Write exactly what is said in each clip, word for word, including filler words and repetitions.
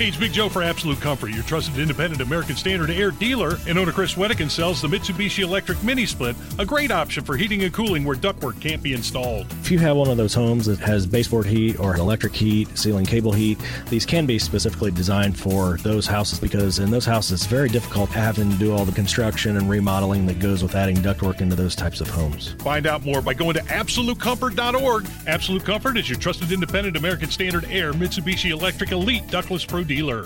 Hey, it's Big Joe for Absolute Comfort, your trusted independent American Standard Air dealer. And owner Chris Wedekin sells the Mitsubishi Electric Mini Split, a great option for heating and cooling where ductwork can't be installed. If you have one of those homes that has baseboard heat or electric heat, ceiling cable heat, these can be specifically designed for those houses because in those houses it's very difficult having to do all the construction and remodeling that goes with adding ductwork into those types of homes. Find out more by going to absolute comfort dot org. Absolute Comfort is your trusted independent American Standard Air Mitsubishi Electric Elite Ductless Pro dealer.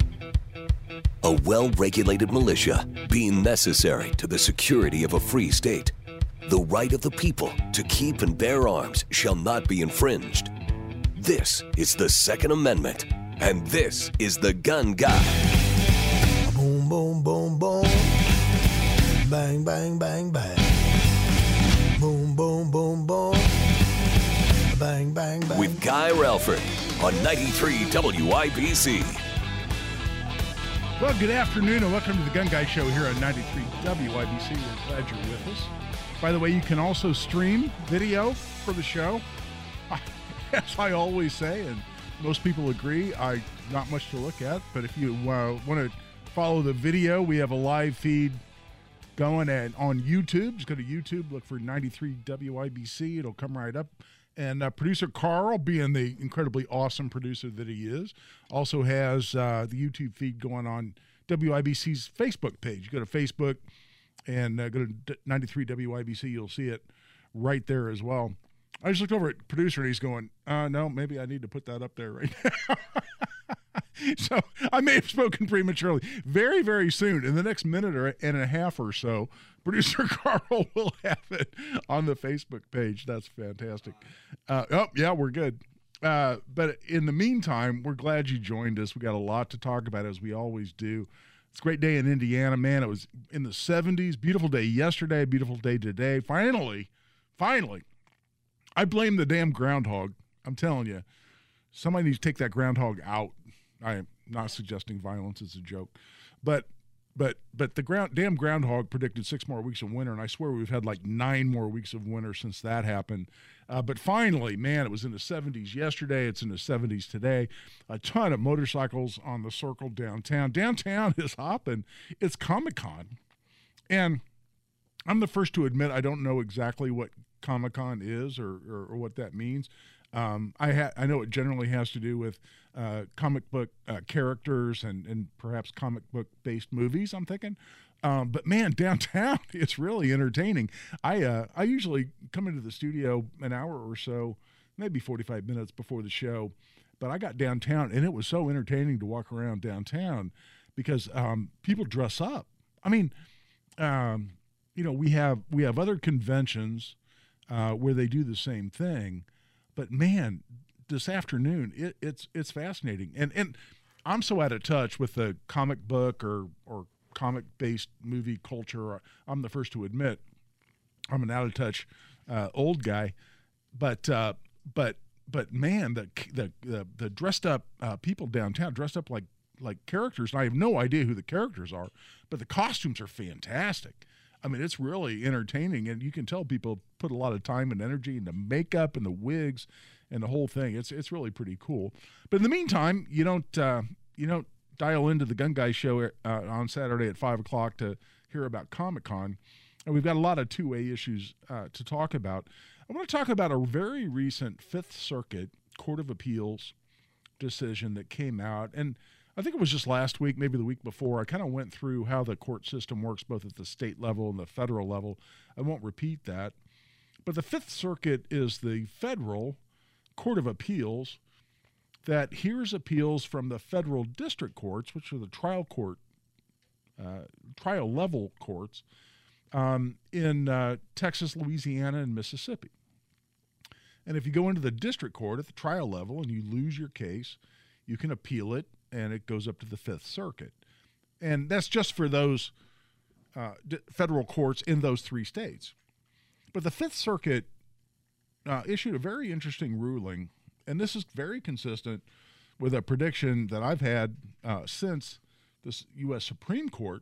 A well-regulated militia being necessary to the security of a free state. The right of the people to keep and bear arms shall not be infringed. This is the Second Amendment, and this is the Gun Guy. Boom, boom, boom, boom. Bang, bang, bang, bang. Boom, boom, boom, boom. Bang, bang, bang. With Guy Relford on ninety-three W I B C. Well, good afternoon and welcome to the Gun Guy Show here on ninety-three W I B C. We're glad you're with us. By the way, you can also stream video for the show. As I always say, and most people agree, I not much to look at. But if you uh, want to follow the video, we have a live feed going at, on YouTube. Just go to YouTube, look for ninety-three W I B C. It'll come right up. And uh, producer Carl, being the incredibly awesome producer that he is, also has uh, the YouTube feed going on W I B C's Facebook page. You go to Facebook and uh, go to ninety-three W I B C. You'll see it right there as well. I just looked over at producer and he's going, uh, no, maybe I need to put that up there right now. So I may have spoken prematurely. Very, very soon, in the next minute or and a half or so, producer Carl will have it on the Facebook page. That's fantastic. Uh, oh, yeah, we're good. Uh, but in the meantime, we're glad you joined us. We got a lot to talk about, as we always do. It's a great day in Indiana, man. It was in the seventies. Beautiful day yesterday, beautiful day today. Finally, finally, I blame the damn groundhog. I'm telling you, somebody needs to take that groundhog out. I am not suggesting violence is a joke, but but but the ground damn groundhog predicted six more weeks of winter, and I swear we've had like nine more weeks of winter since that happened. Uh, but finally, man, it was in the seventies yesterday. It's in the seventies today. A ton of motorcycles on the circle downtown. Downtown is hopping. It's Comic-Con, and I'm the first to admit I don't know exactly what Comic-Con is or, or, or what that means. Um, I ha- I know it generally has to do with uh, comic book uh, characters and, and perhaps comic book based movies, I'm thinking. Um, but man, downtown, it's really entertaining. I uh, I usually come into the studio an hour or so, maybe forty-five minutes before the show. But I got downtown, and it was so entertaining to walk around downtown because um, people dress up. I mean, um, you know, we have we have other conventions uh, where they do the same thing. But man, this afternoon it, it's it's fascinating, and and I'm so out of touch with the comic book or or comic based movie culture. I'm the first to admit I'm an out of touch uh, old guy, but uh, but but man, the the the, the dressed up uh, people downtown dressed up like like characters, and I have no idea who the characters are, but the costumes are fantastic. I mean, it's really entertaining, and you can tell people put a lot of time and energy into makeup and the wigs and the whole thing. It's it's really pretty cool. But in the meantime, you don't uh, you don't dial into the Gun Guy Show uh, on Saturday at five o'clock to hear about Comic-Con. And we've got a lot of two-way issues uh, to talk about. I want to talk about a very recent Fifth Circuit Court of Appeals decision that came out, and I think it was just last week, maybe the week before. I kind of went through how the court system works both at the state level and the federal level. I won't repeat that. But the Fifth Circuit is the federal Court of Appeals that hears appeals from the federal district courts, which are the trial court, uh, trial level courts um, in uh, Texas, Louisiana, and Mississippi. And if you go into the district court at the trial level and you lose your case, you can appeal it, and it goes up to the Fifth Circuit. And that's just for those uh, d- federal courts in those three states. But the Fifth Circuit uh, issued a very interesting ruling, and this is very consistent with a prediction that I've had uh, since the U S Supreme Court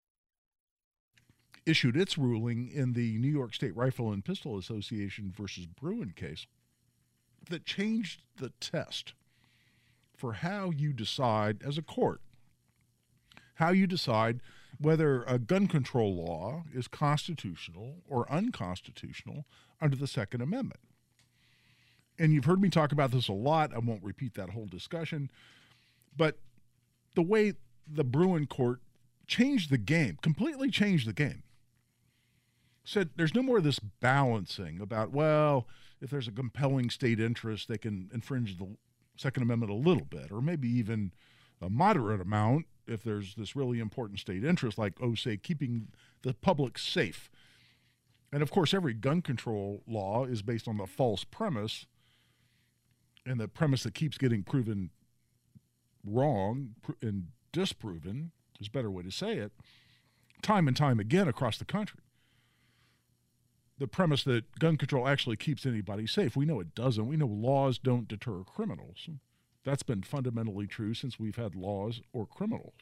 issued its ruling in the New York State Rifle and Pistol Association versus Bruin case that changed the test for how you decide as a court, how you decide whether a gun control law is constitutional or unconstitutional under the Second Amendment. And you've heard me talk about this a lot. I won't repeat that whole discussion. But the way the Bruen court changed the game, completely changed the game, said there's no more of this balancing about, well, if there's a compelling state interest, they can infringe the Second Amendment a little bit, or maybe even a moderate amount if there's this really important state interest, like, oh, say, keeping the public safe. And, of course, every gun control law is based on the false premise, and the premise that keeps getting proven wrong and disproven is a better way to say it, time and time again across the country. The premise that gun control actually keeps anybody safe. We know it doesn't. We know laws don't deter criminals. That's been fundamentally true since we've had laws or criminals.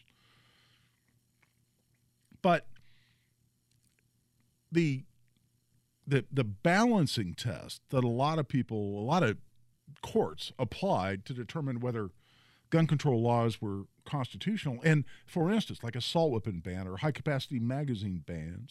But the the the balancing test that a lot of people, a lot of courts applied to determine whether gun control laws were constitutional, and for instance, like assault weapon ban or high-capacity magazine bans,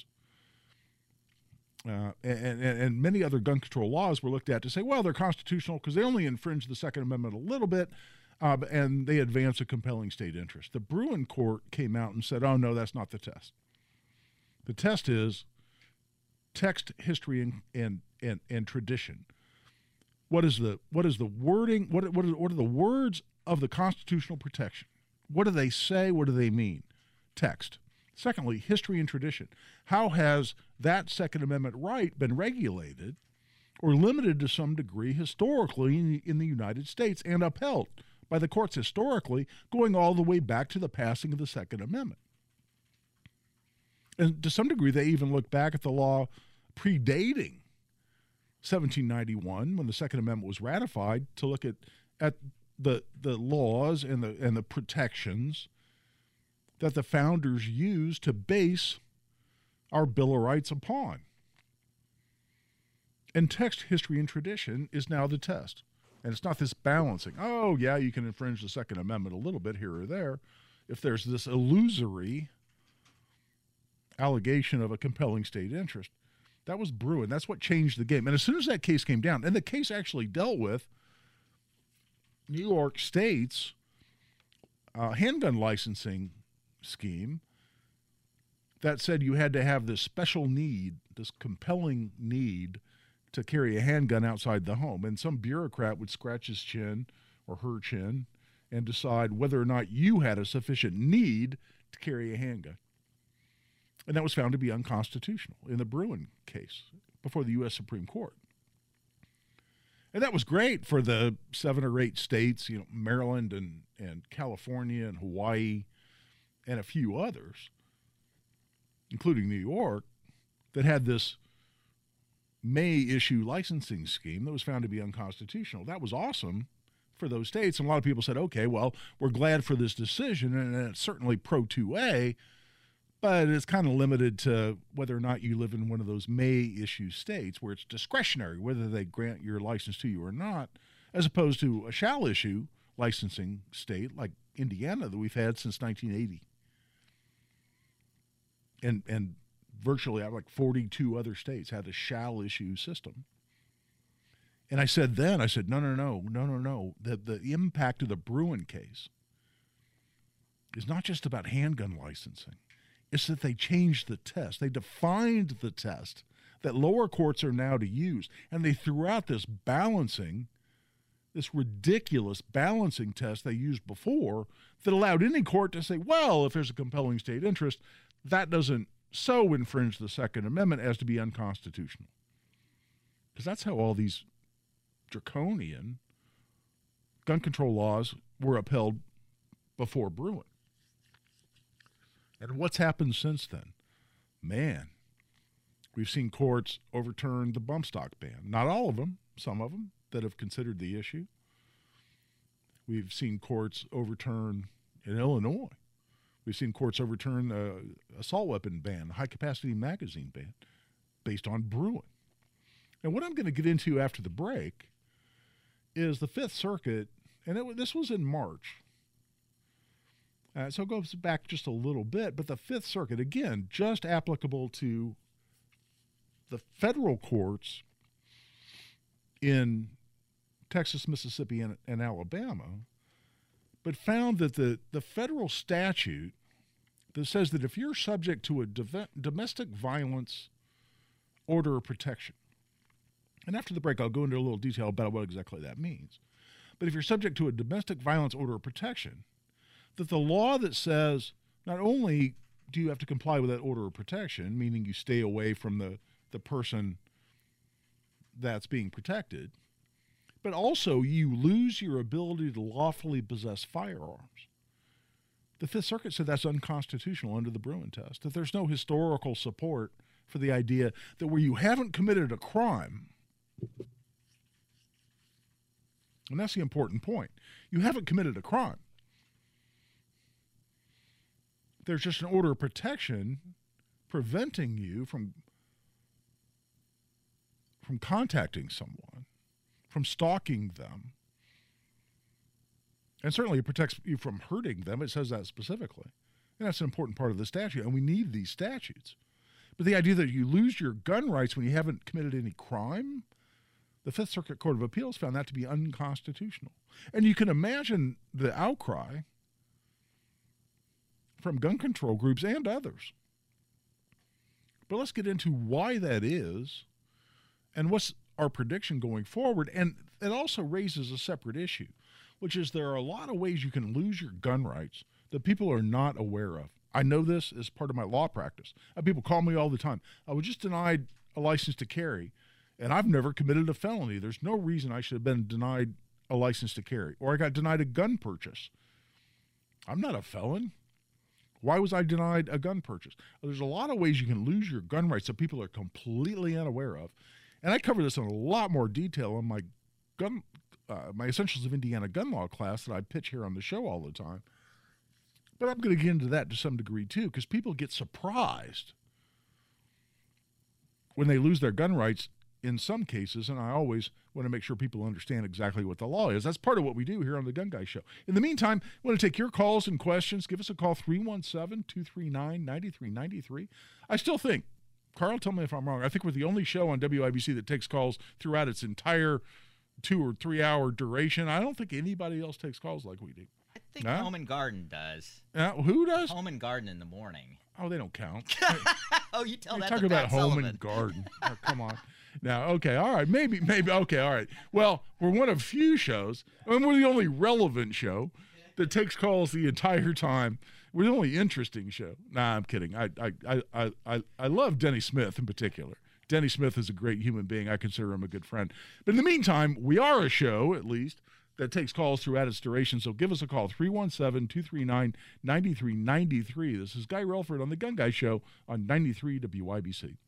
Uh, and, and, and many other gun control laws were looked at to say, well, they're constitutional because they only infringe the Second Amendment a little bit, uh, and they advance a compelling state interest. The Bruen court came out and said, oh, no, that's not the test. The test is text, history, and and, and, and tradition. What is the what is the wording? What what are, what are the words of the constitutional protection? What do they say? What do they mean? Text. Secondly, history and tradition. How has that Second Amendment right been regulated or limited to some degree historically in the, in the United States and upheld by the courts historically, going all the way back to the passing of the Second Amendment? And to some degree, they even look back at the law predating seventeen ninety-one, when the Second Amendment was ratified, to look at, at the the laws and the and the protections that the founders used to base our Bill of Rights upon. And text, history, and tradition is now the test. And it's not this balancing. Oh, yeah, you can infringe the Second Amendment a little bit here or there if there's this illusory allegation of a compelling state interest. That was Bruen. That's what changed the game. And as soon as that case came down, and the case actually dealt with New York State's uh, handgun licensing scheme that said you had to have this special need, this compelling need to carry a handgun outside the home. And some bureaucrat would scratch his chin or her chin and decide whether or not you had a sufficient need to carry a handgun. And that was found to be unconstitutional in the Bruen case before the U S Supreme Court. And that was great for the seven or eight states, you know, Maryland and, and California and Hawaii and a few others, including New York, that had this May issue licensing scheme that was found to be unconstitutional. That was awesome for those states. And a lot of people said, okay, well, we're glad for this decision, and it's certainly pro two A, but it's kind of limited to whether or not you live in one of those May issue states where it's discretionary whether they grant your license to you or not, as opposed to a shall issue licensing state like Indiana that we've had since nineteen eighty. And and virtually like forty-two other states had a shall issue system. And I said then, I said, no, no, no, no, no, no. The, the impact of the Bruen case is not just about handgun licensing. It's that they changed the test. They defined the test that lower courts are now to use. And they threw out this balancing, this ridiculous balancing test they used before that allowed any court to say, well, if there's a compelling state interest, that doesn't so infringe the Second Amendment as to be unconstitutional. Because that's how all these draconian gun control laws were upheld before Bruen. And what's happened since then? Man, we've seen courts overturn the bump stock ban. Not all of them, some of them that have considered the issue. We've seen courts overturn in Illinois. We've seen courts overturn the assault weapon ban, high-capacity magazine ban, based on Bruen. And what I'm going to get into after the break is the Fifth Circuit and it, this was in March. Uh, so it goes back just a little bit, but the Fifth Circuit, again, just applicable to the federal courts in Texas, Mississippi, and, and Alabama, but found that the, the federal statute that says that if you're subject to a dove- domestic violence order of protection, and after the break I'll go into a little detail about what exactly that means, but if you're subject to a domestic violence order of protection, that the law that says not only do you have to comply with that order of protection, meaning you stay away from the, the person that's being protected, but also you lose your ability to lawfully possess firearms. The Fifth Circuit said that's unconstitutional under the Bruin test, that there's no historical support for the idea that where you haven't committed a crime, and that's the important point, you haven't committed a crime, there's just an order of protection preventing you from, from contacting someone, from stalking them. And certainly it protects you from hurting them. It says that specifically. And that's an important part of the statute, and we need these statutes. But the idea that you lose your gun rights when you haven't committed any crime, the Fifth Circuit Court of Appeals found that to be unconstitutional. And you can imagine the outcry from gun control groups and others. But let's get into why that is and what's our prediction going forward. And it also raises a separate issue, which is there are a lot of ways you can lose your gun rights that people are not aware of. I know this as part of my law practice. I have people call me all the time. I was just denied a license to carry, and I've never committed a felony. There's no reason I should have been denied a license to carry, or I got denied a gun purchase. I'm not a felon. Why was I denied a gun purchase? There's a lot of ways you can lose your gun rights that people are completely unaware of. And I cover this in a lot more detail in my gun, uh, my Essentials of Indiana Gun Law class that I pitch here on the show all the time. But I'm going to get into that to some degree too, because people get surprised when they lose their gun rights in some cases, and I always want to make sure people understand exactly what the law is. That's part of what we do here on the Gun Guy Show. In the meantime, I want to take your calls and questions. Give us a call, three one seven, two three nine, nine three nine three. I still think, Carl, tell me if I'm wrong, I think we're the only show on W I B C that takes calls throughout its entire two or three hour duration. I don't think anybody else takes calls like we do. I think no? Home and Garden does. Uh, who does? Home and Garden in the morning. Oh, they don't count. Oh, you tell You're that talking to about Pat Home Sullivan. and Garden. Oh, come on. Now, okay, all right, maybe, maybe, okay, all right. Well, we're one of few shows, and we're the only relevant show that takes calls the entire time. We're the only interesting show. Nah, I'm kidding. I, I, I, I, I love Denny Smith in particular. Denny Smith is a great human being. I consider him a good friend. But in the meantime, we are a show, at least, that takes calls throughout its duration. So give us a call, three one seven, two three nine, nine three nine three. This is Guy Relford on The Gun Guy Show on ninety-three W I B C.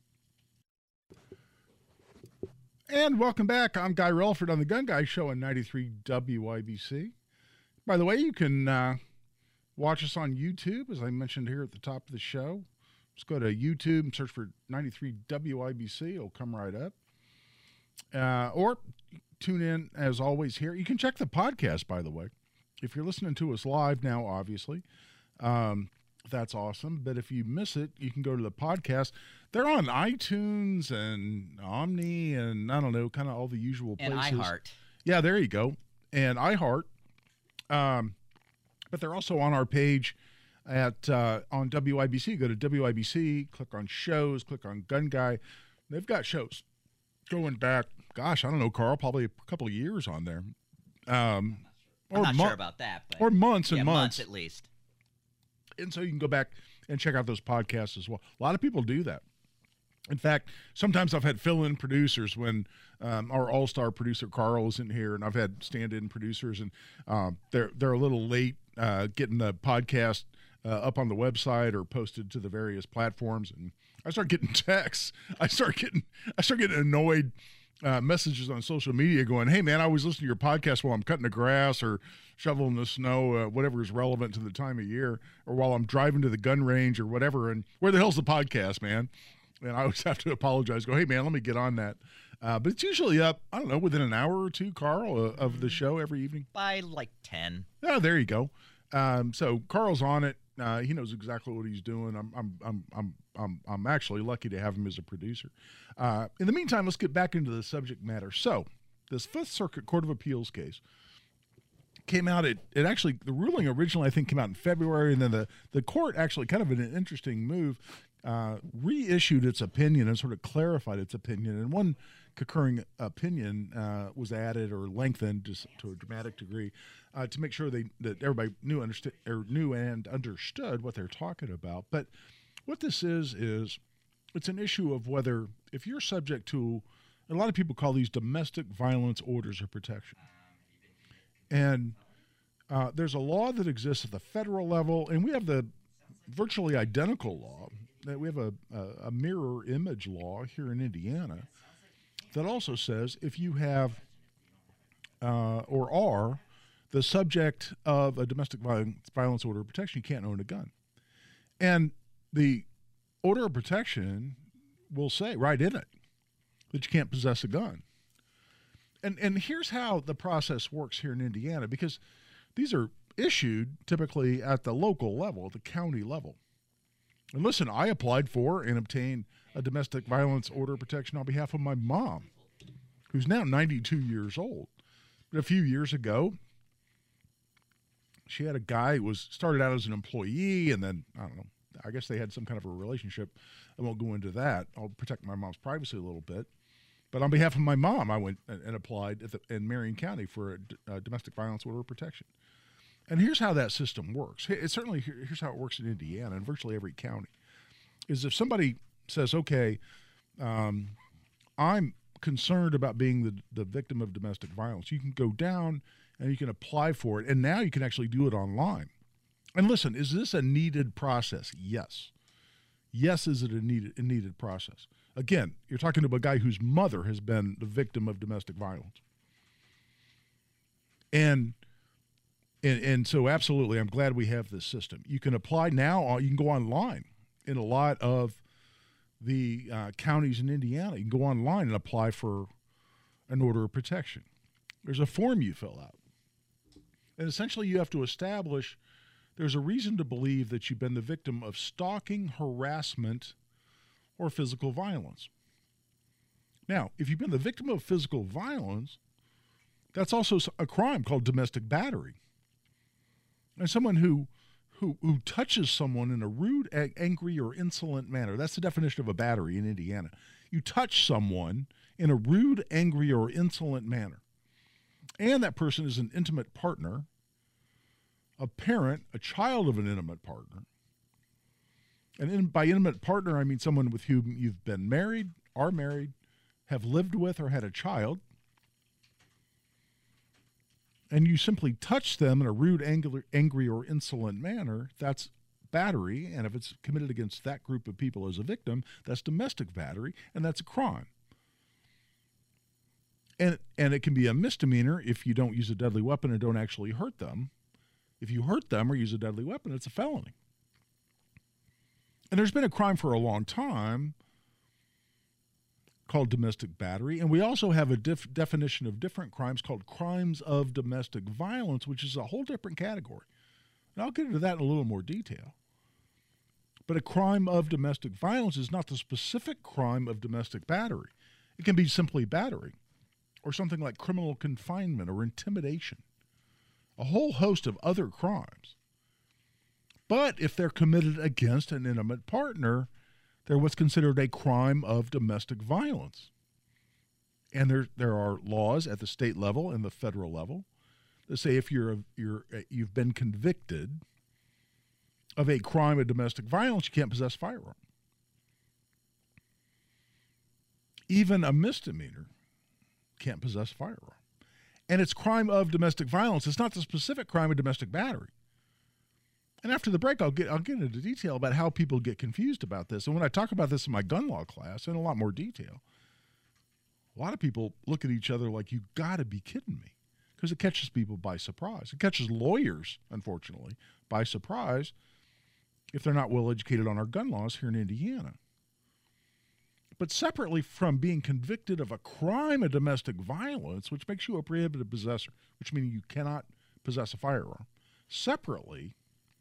And welcome back. I'm Guy Relford on The Gun Guy Show on ninety-three W I B C. By the way, you can uh, watch us on YouTube, as I mentioned here at the top of the show. Just go to YouTube and search for ninety-three W I B C. It'll come right up. Uh, or tune in, as always, here. You can check the podcast, by the way. If you're listening to us live now, obviously, um, that's awesome. But if you miss it, you can go to the podcast. They're on iTunes and Omni and, I don't know, kind of all the usual places. And iHeart. Yeah, there you go. And iHeart. Um, but they're also on our page at uh, on W I B C. Go to W I B C, click on shows, click on Gun Guy. They've got shows going back, gosh, I don't know, Carl, probably a couple of years on there. Um, I'm or not mo- sure about that. But or months and yeah, months. months at least. And so you can go back and check out those podcasts as well. A lot of people do that. In fact, sometimes I've had fill-in producers when um, our all-star producer Carl isn't here, and I've had stand-in producers, and um, they're they're a little late uh, getting the podcast uh, up on the website or posted to the various platforms, and I start getting texts. I start getting I start getting annoyed uh, messages on social media going, "Hey man, I always listen to your podcast while I'm cutting the grass or shoveling the snow, uh, whatever is relevant to the time of year, or while I'm driving to the gun range or whatever." And where the hell's the podcast, man? And I always have to apologize. Go, hey man, let me get on that. Uh, but it's usually up, I don't know, within an hour or two, Carl, uh, of the show every evening. By like ten. Oh, there you go. Um, so Carl's on it. Uh, he knows exactly what he's doing. I'm, I'm, I'm, I'm, I'm, I'm actually lucky to have him as a producer. Uh, in the meantime, let's get back into the subject matter. So, this Fifth Circuit Court of Appeals case came out. It, it actually, the ruling originally I think came out in February, and then the the court actually, kind of in an interesting move, uh, reissued its opinion and sort of clarified its opinion. And one concurring opinion uh, was added or lengthened just to a dramatic degree uh, to make sure they that everybody knew understood or knew and understood what they're talking about. But what this is is it's an issue of whether if you're subject to, a lot of people call these domestic violence orders of protection, and uh, there's a law that exists at the federal level, and we have the virtually identical law. We have a, a, a mirror image law here in Indiana that also says if you have uh, or are the subject of a domestic violence, violence order of protection, you can't own a gun. And the order of protection will say right in it that you can't possess a gun. And and here's how the process works here in Indiana, because these are issued typically at the local level, at the county level. And listen, I applied for and obtained a domestic violence order of protection on behalf of my mom, who's now ninety-two years old. But a few years ago, she had a guy who was started out as an employee, and then, I don't know, I guess they had some kind of a relationship. I won't go into that. I'll protect my mom's privacy a little bit. But on behalf of my mom, I went and applied at the, in Marion County for a, a domestic violence order of protection. And here's how that system works. It's certainly here's how it works in Indiana and virtually every county. Is if somebody says, okay, um, I'm concerned about being the, the victim of domestic violence, you can go down and you can apply for it. And now you can actually do it online. And listen, is this a needed process? Yes. Yes, is it a needed, a needed process? Again, you're talking to a guy whose mother has been the victim of domestic violence. And And, and so absolutely, I'm glad we have this system. You can apply now, you can go online in a lot of the uh, counties in Indiana. You can go online and apply for an order of protection. There's a form you fill out. And essentially you have to establish there's a reason to believe that you've been the victim of stalking, harassment, or physical violence. Now, if you've been the victim of physical violence, that's also a crime called domestic battery. And someone who, who who touches someone in a rude, a- angry, or insolent manner. That's the definition of a battery in Indiana. You touch someone in a rude, angry, or insolent manner. And that person is an intimate partner, a parent, a child of an intimate partner. And in, by intimate partner, I mean someone with whom you've been married, are married, have lived with, or had a child. And you simply touch them in a rude, angry, angry, or insolent manner, that's battery. And if it's committed against that group of people as a victim, that's domestic battery, and that's a crime. And, and it can be a misdemeanor if you don't use a deadly weapon and don't actually hurt them. If you hurt them or use a deadly weapon, it's a felony. And there's been a crime for a long time called domestic battery, and we also have a def- definition of different crimes called crimes of domestic violence, which is a whole different category. And I'll get into that in a little more detail. But a crime of domestic violence is not the specific crime of domestic battery. It can be simply battery, or something like criminal confinement or intimidation, a whole host of other crimes. But if they're committed against an intimate partner, they're what's considered a crime of domestic violence. And there there are laws at the state level and the federal level that say if you're a, you're a, you've been convicted of a crime of domestic violence, you can't possess a firearm. Even a misdemeanor can't possess a firearm. And it's crime of domestic violence. It's not the specific crime of domestic battery. And after the break, I'll get I'll get into detail about how people get confused about this. And when I talk about this in my gun law class in a lot more detail, a lot of people look at each other like, you got to be kidding me, because it catches people by surprise. It catches lawyers, unfortunately, by surprise if they're not well educated on our gun laws here in Indiana. But separately from being convicted of a crime of domestic violence, which makes you a prohibited possessor, which means you cannot possess a firearm. Separately,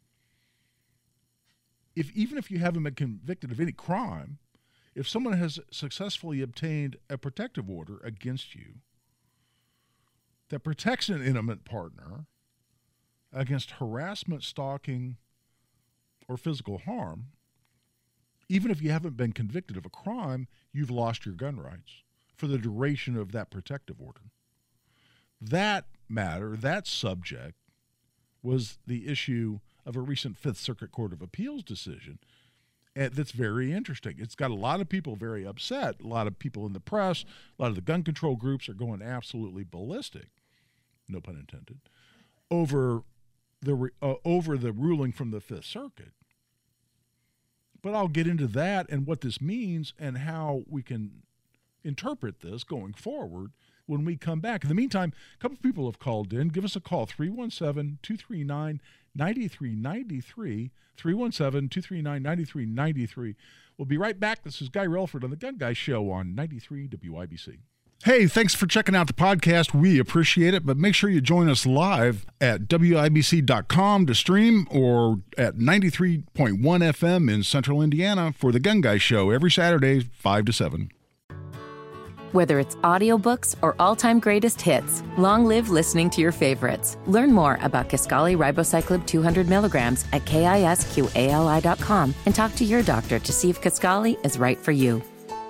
if even if you haven't been convicted of any crime, if someone has successfully obtained a protective order against you that protects an intimate partner against harassment, stalking, or physical harm, even if you haven't been convicted of a crime, you've lost your gun rights for the duration of that protective order. That matter, that subject, was the issue of a recent Fifth Circuit Court of Appeals decision. And that's very interesting. It's got a lot of people very upset. A lot of people in the press, a lot of the gun control groups are going absolutely ballistic, no pun intended, over the uh, over the ruling from the Fifth Circuit. But I'll get into that and what this means and how we can interpret this going forward when we come back. In the meantime, a couple of people have called in. Give us a call, three one seven, two three nine, nine three nine three, three one seven, two three nine, nine three nine three. We'll be right back. This is Guy Relford on The Gun Guy Show on ninety-three W I B C. Hey, thanks for checking out the podcast. We appreciate it, but make sure you join us live at W I B C dot com to stream or at ninety-three point one F M in Central Indiana for The Gun Guy Show every Saturday, five to seven. Whether it's audiobooks or all-time greatest hits, long live listening to your favorites. Learn more about Kisqali Ribociclib two hundred milligrams at kisqali dot com and talk to your doctor to see if Kisqali is right for you.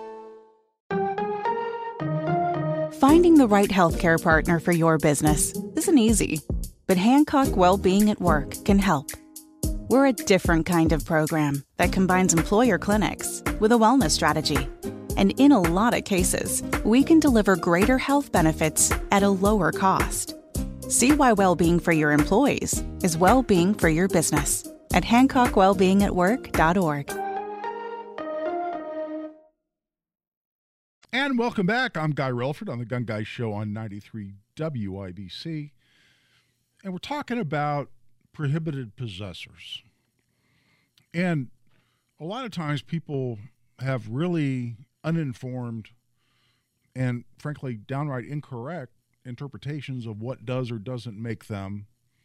Finding the right healthcare partner for your business isn't easy, but Hancock Well-Being at Work can help. We're a different kind of program that combines employer clinics with a wellness strategy. And in a lot of cases, we can deliver greater health benefits at a lower cost. See why well-being for your employees is well-being for your business at hancock well being at work dot org. And welcome back. I'm Guy Relford on The Gun Guy Show on ninety-three W I B C. And we're talking about prohibited possessors. And a lot of times people have really uninformed and, frankly, downright incorrect interpretations of what does or doesn't make them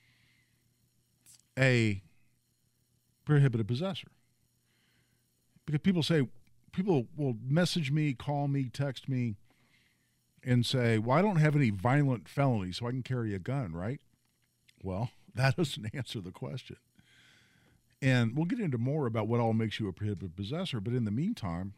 a prohibited possessor. Because people say, people will message me, call me, text me, and say, well, I don't have any violent felonies, so I can carry a gun, right? Well, that doesn't answer the question. And we'll get into more about what all makes you a prohibited possessor, but in the meantime,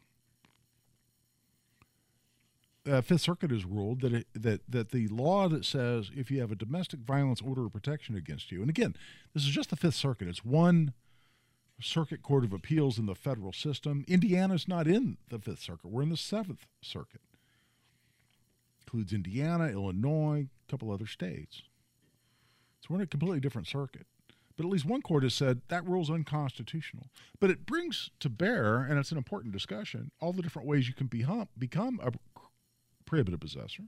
uh, Fifth Circuit has ruled that, it, that, that the law that says if you have a domestic violence order of protection against you, and again, this is just the Fifth Circuit, it's one Circuit Court of Appeals in the federal system. Indiana's not in the Fifth Circuit. We're in the Seventh Circuit. Includes Indiana, Illinois, a couple other states. So we're in a completely different circuit. But at least one court has said that rule's unconstitutional. But it brings to bear, and it's an important discussion, all the different ways you can become, become a prohibited possessor,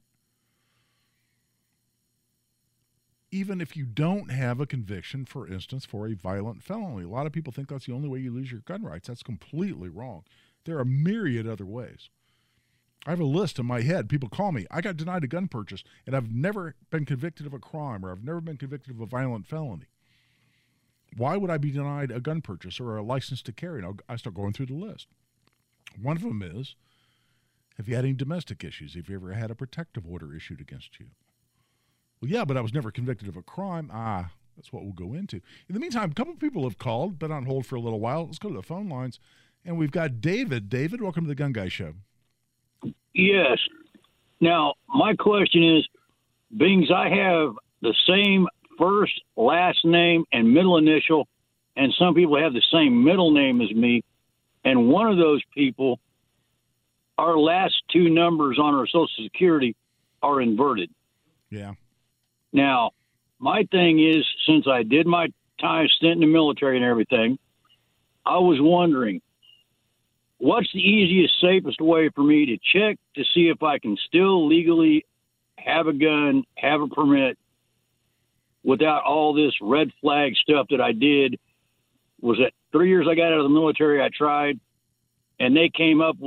even if you don't have a conviction, for instance, for a violent felony. A lot of people think that's the only way you lose your gun rights. That's completely wrong. There are a myriad other ways. I have a list in my head. People call me. I got denied a gun purchase, and I've never been convicted of a crime, or I've never been convicted of a violent felony. Why would I be denied a gun purchase or a license to carry? And I start going through the list. One of them is, have you had any domestic issues? Have you ever had a protective order issued against you? Well, yeah, but I was never convicted of a crime. Ah, that's what we'll go into. In the meantime, a couple of people have called, been on hold for a little while. Let's go to the phone lines. And we've got David. David, welcome to the Gun Guy Show. Yes. Now, my question is, being I have the same first, last name, and middle initial, and some people have the same middle name as me, and one of those people, our last two numbers on our Social Security are inverted. Yeah. Now, my thing is, since I did my time stint in the military and everything, I was wondering, what's the easiest, safest way for me to check to see if I can still legally have a gun, have a permit, without all this red flag stuff that I did? Was it three years I got out of the military, I tried, and they came up with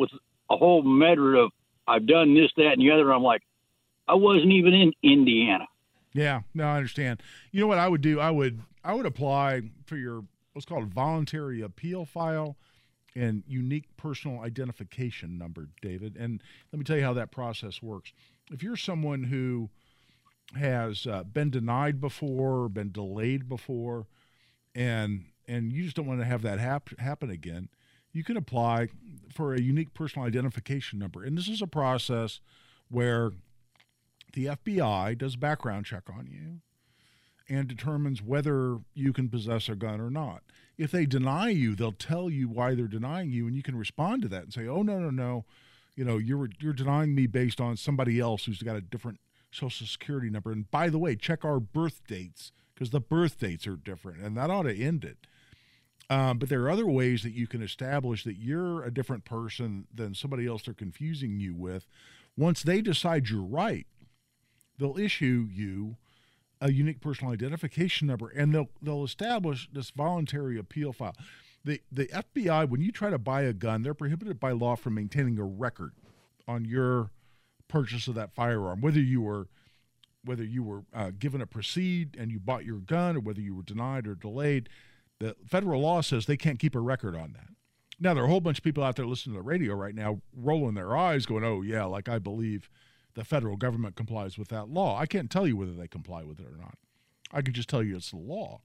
a whole measure of I've done this, that, and the other. I'm like, I wasn't even in Indiana. Yeah, no, I understand. You know what I would do? I would I would apply for your what's called voluntary appeal file and unique personal identification number, David. And let me tell you how that process works. If you're someone who has uh, been denied before, been delayed before, and and you just don't want to have that hap- happen again, you can apply for a unique personal identification number. And this is a process where the F B I does a background check on you and determines whether you can possess a gun or not. If they deny you, they'll tell you why they're denying you, and you can respond to that and say, oh, no, no, no, you know, you're you're denying me based on somebody else who's got a different Social Security number. And by the way, check our birth dates, because the birth dates are different, and that ought to end it. Um, but there are other ways that you can establish that you're a different person than somebody else they're confusing you with. Once they decide you're right, they'll issue you a unique personal identification number, and they'll they'll establish this voluntary appeal file. The the F B I, when you try to buy a gun, they're prohibited by law from maintaining a record on your purchase of that firearm, whether you were whether you were uh, given a proceed and you bought your gun, or whether you were denied or delayed. The federal law says they can't keep a record on that. Now, there are a whole bunch of people out there listening to the radio right now rolling their eyes going, oh, yeah, like I believe the federal government complies with that law. I can't tell you whether they comply with it or not. I can just tell you it's the law.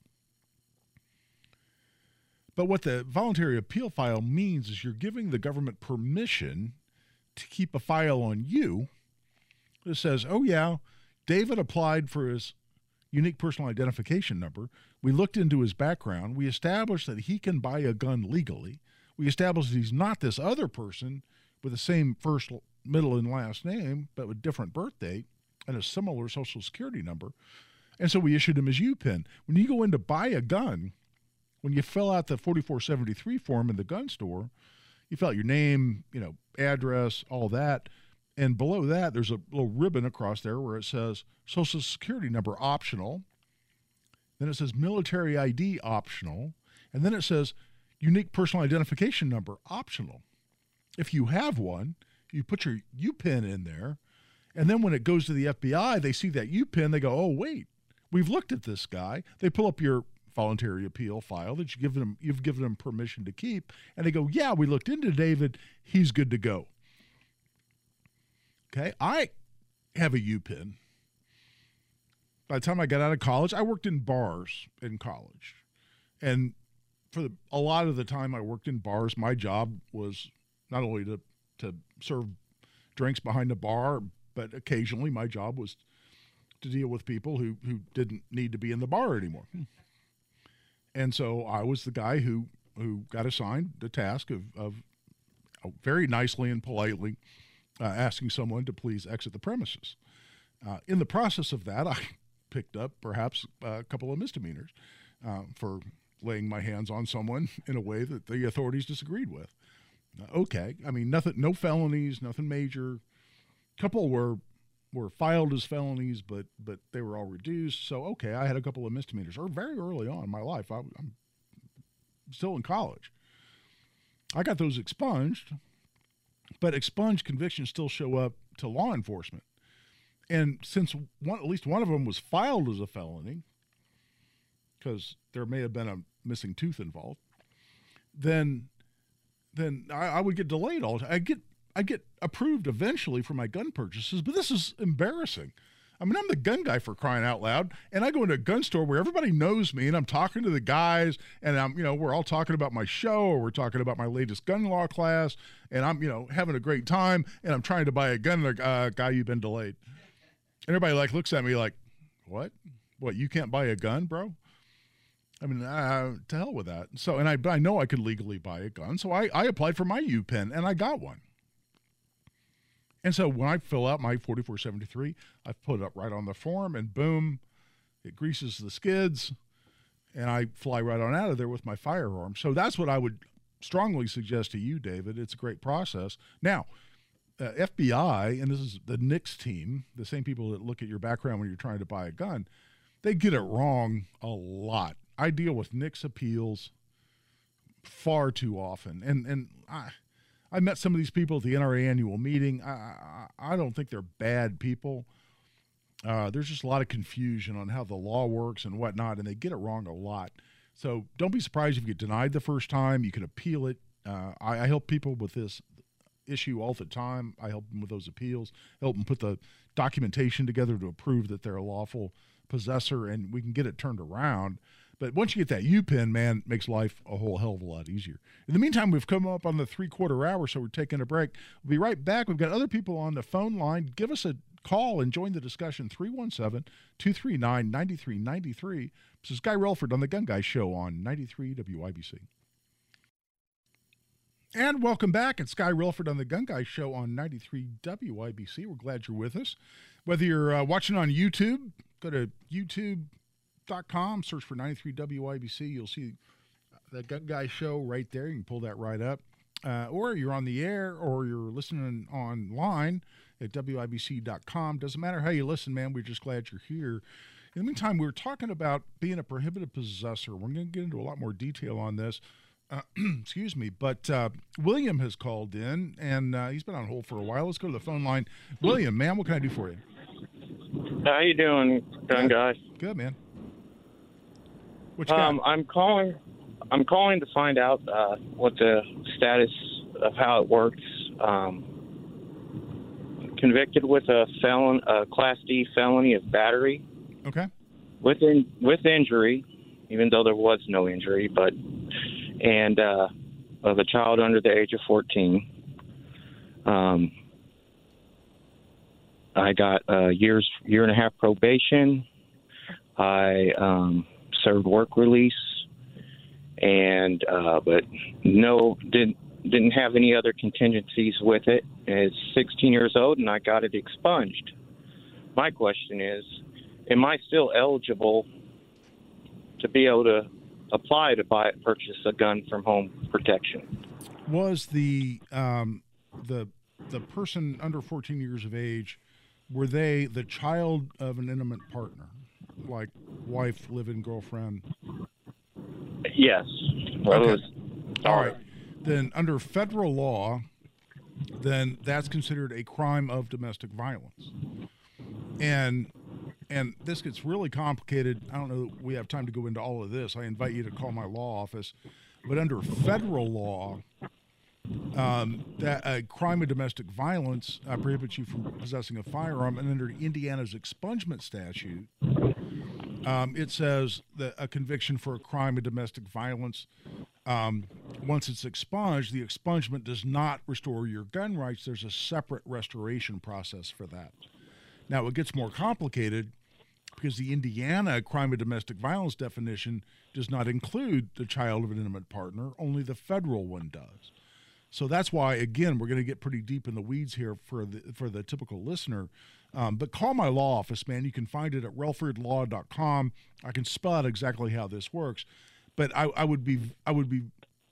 But what the voluntary appeal file means is you're giving the government permission to keep a file on you that says, oh, yeah, David applied for his unique personal identification number. We looked into his background. We established that he can buy a gun legally. We established that he's not this other person with the same first, middle, and last name, but with different birth date and a similar Social Security number. And so we issued him his U P I N. When you go in to buy a gun, when you fill out the forty-four seventy-three form in the gun store, you fill out your name, you know, address, all that. And below that, there's a little ribbon across there where it says Social Security number optional. Then it says military I D optional. And then it says unique personal identification number optional. If you have one, you put your U P I N in there. And then when it goes to the F B I, they see that U P I N. They go, oh, wait, we've looked at this guy. They pull up your voluntary appeal file that you give them, you've given them permission to keep. And they go, yeah, we looked into David. He's good to go. Okay, I have a U P I N. By the time I got out of college, I worked in bars in college. And for the, a lot of the time I worked in bars, my job was not only to, to serve drinks behind the bar, but occasionally my job was to deal with people who, who didn't need to be in the bar anymore. And so I was the guy who, who got assigned the task of, of very nicely and politely uh, asking someone to please exit the premises. Uh, in the process of that, I picked up perhaps a couple of misdemeanors uh, for laying my hands on someone in a way that the authorities disagreed with. Uh, okay, I mean, nothing, no felonies, nothing major. A couple were were filed as felonies, but but they were all reduced. So okay, I had a couple of misdemeanors, or very early on in my life. I, I'm still in college. I got those expunged, but expunged convictions still show up to law enforcement. And since one, at least one of them was filed as a felony, because there may have been a missing tooth involved, then then I, I would get delayed all the time. I get I get approved eventually for my gun purchases, but this is embarrassing. I mean, I'm the gun guy, for crying out loud, and I go into a gun store where everybody knows me, and I'm talking to the guys, and I'm, you know, we're all talking about my show, or we're talking about my latest gun law class, and I'm, you know, having a great time, and I'm trying to buy a gun, and uh, guy, you've been delayed. And everybody like looks at me like, what? What, you can't buy a gun, bro? I mean, uh, to hell with that. So, and I, I know I could legally buy a gun, so I, I applied for my U P I N, and I got one. And so when I fill out my forty-four seventy-three, I put it up right on the form, and boom, it greases the skids, and I fly right on out of there with my firearm. So that's what I would strongly suggest to you, David. It's a great process. Now, uh, F B I, and this is the N I C S team, the same people that look at your background when you're trying to buy a gun, they get it wrong a lot. I deal with N I C S appeals far too often, and and I, I met some of these people at the N R A annual meeting. I, I, I don't think they're bad people. Uh, there's just a lot of confusion on how the law works and whatnot, and they get it wrong a lot. So don't be surprised if you get denied the first time. You can appeal it. Uh, I, I help people with this issue all the time. I help them with those appeals, help them put the documentation together to prove that they're a lawful possessor, and we can get it turned around. But once you get that U P I N, man, it makes life a whole hell of a lot easier. In the meantime, we've come up on the three-quarter hour, so we're taking a break. We'll be right back. We've got other people on the phone line. Give us a call and join the discussion, three one seven, two three nine, nine three nine three. This is Guy Relford on The Gun Guy Show on ninety-three W I B C. And welcome back. It's Guy Relford on The Gun Guy Show on ninety-three W I B C. We're glad you're with us. Whether you're uh, watching on YouTube, go to YouTube dot com, search for ninety-three W I B C. You'll see the Gun Guy Show right there. You can pull that right up. Uh, or you're on the air, or you're listening online at W I B C dot com. Doesn't matter how you listen, man. We're just glad you're here. In the meantime, we're talking about being a prohibited possessor. We're going to get into a lot more detail on this. Uh, excuse me. But uh, William has called in, and uh, he's been on hold for a while. Let's go to the phone line. William, man, what can I do for you? How you doing, Gun Guy? Good, man. What you um, got? I'm calling. I'm calling to find out uh, what the status of how it works. Um, convicted with a felon, a Class D felony of battery. Okay. With in, with injury, even though there was no injury, but and uh, of a child under the age of fourteen. Um, I got a year's year and a half probation. I um, served work release. And uh, but no, didn't didn't have any other contingencies with it. It's sixteen years old, and I got it expunged. My question is, am I still eligible to be able to apply to buy purchase a gun from Home Protection? Was the um, the the person under fourteen years of age, were they the child of an intimate partner, like wife, live-in, girlfriend? Yes. Well, okay. it was, all right. Then under federal law, then that's considered a crime of domestic violence. And and this gets really complicated. I don't know we have time to go into all of this. I invite you to call my law office. But under federal law, um, that a crime of domestic violence uh, prohibits you from possessing a firearm. And under Indiana's expungement statute, Um, it says that a conviction for a crime of domestic violence, um, once it's expunged, the expungement does not restore your gun rights. There's a separate restoration process for that. Now, it gets more complicated because the Indiana crime of domestic violence definition does not include the child of an intimate partner. Only the federal one does. So that's why, again, we're going to get pretty deep in the weeds here for the for the typical listener. Um, but call my law office, man. You can find it at relford law dot com. I can spell out exactly how this works. But I, I would be I would be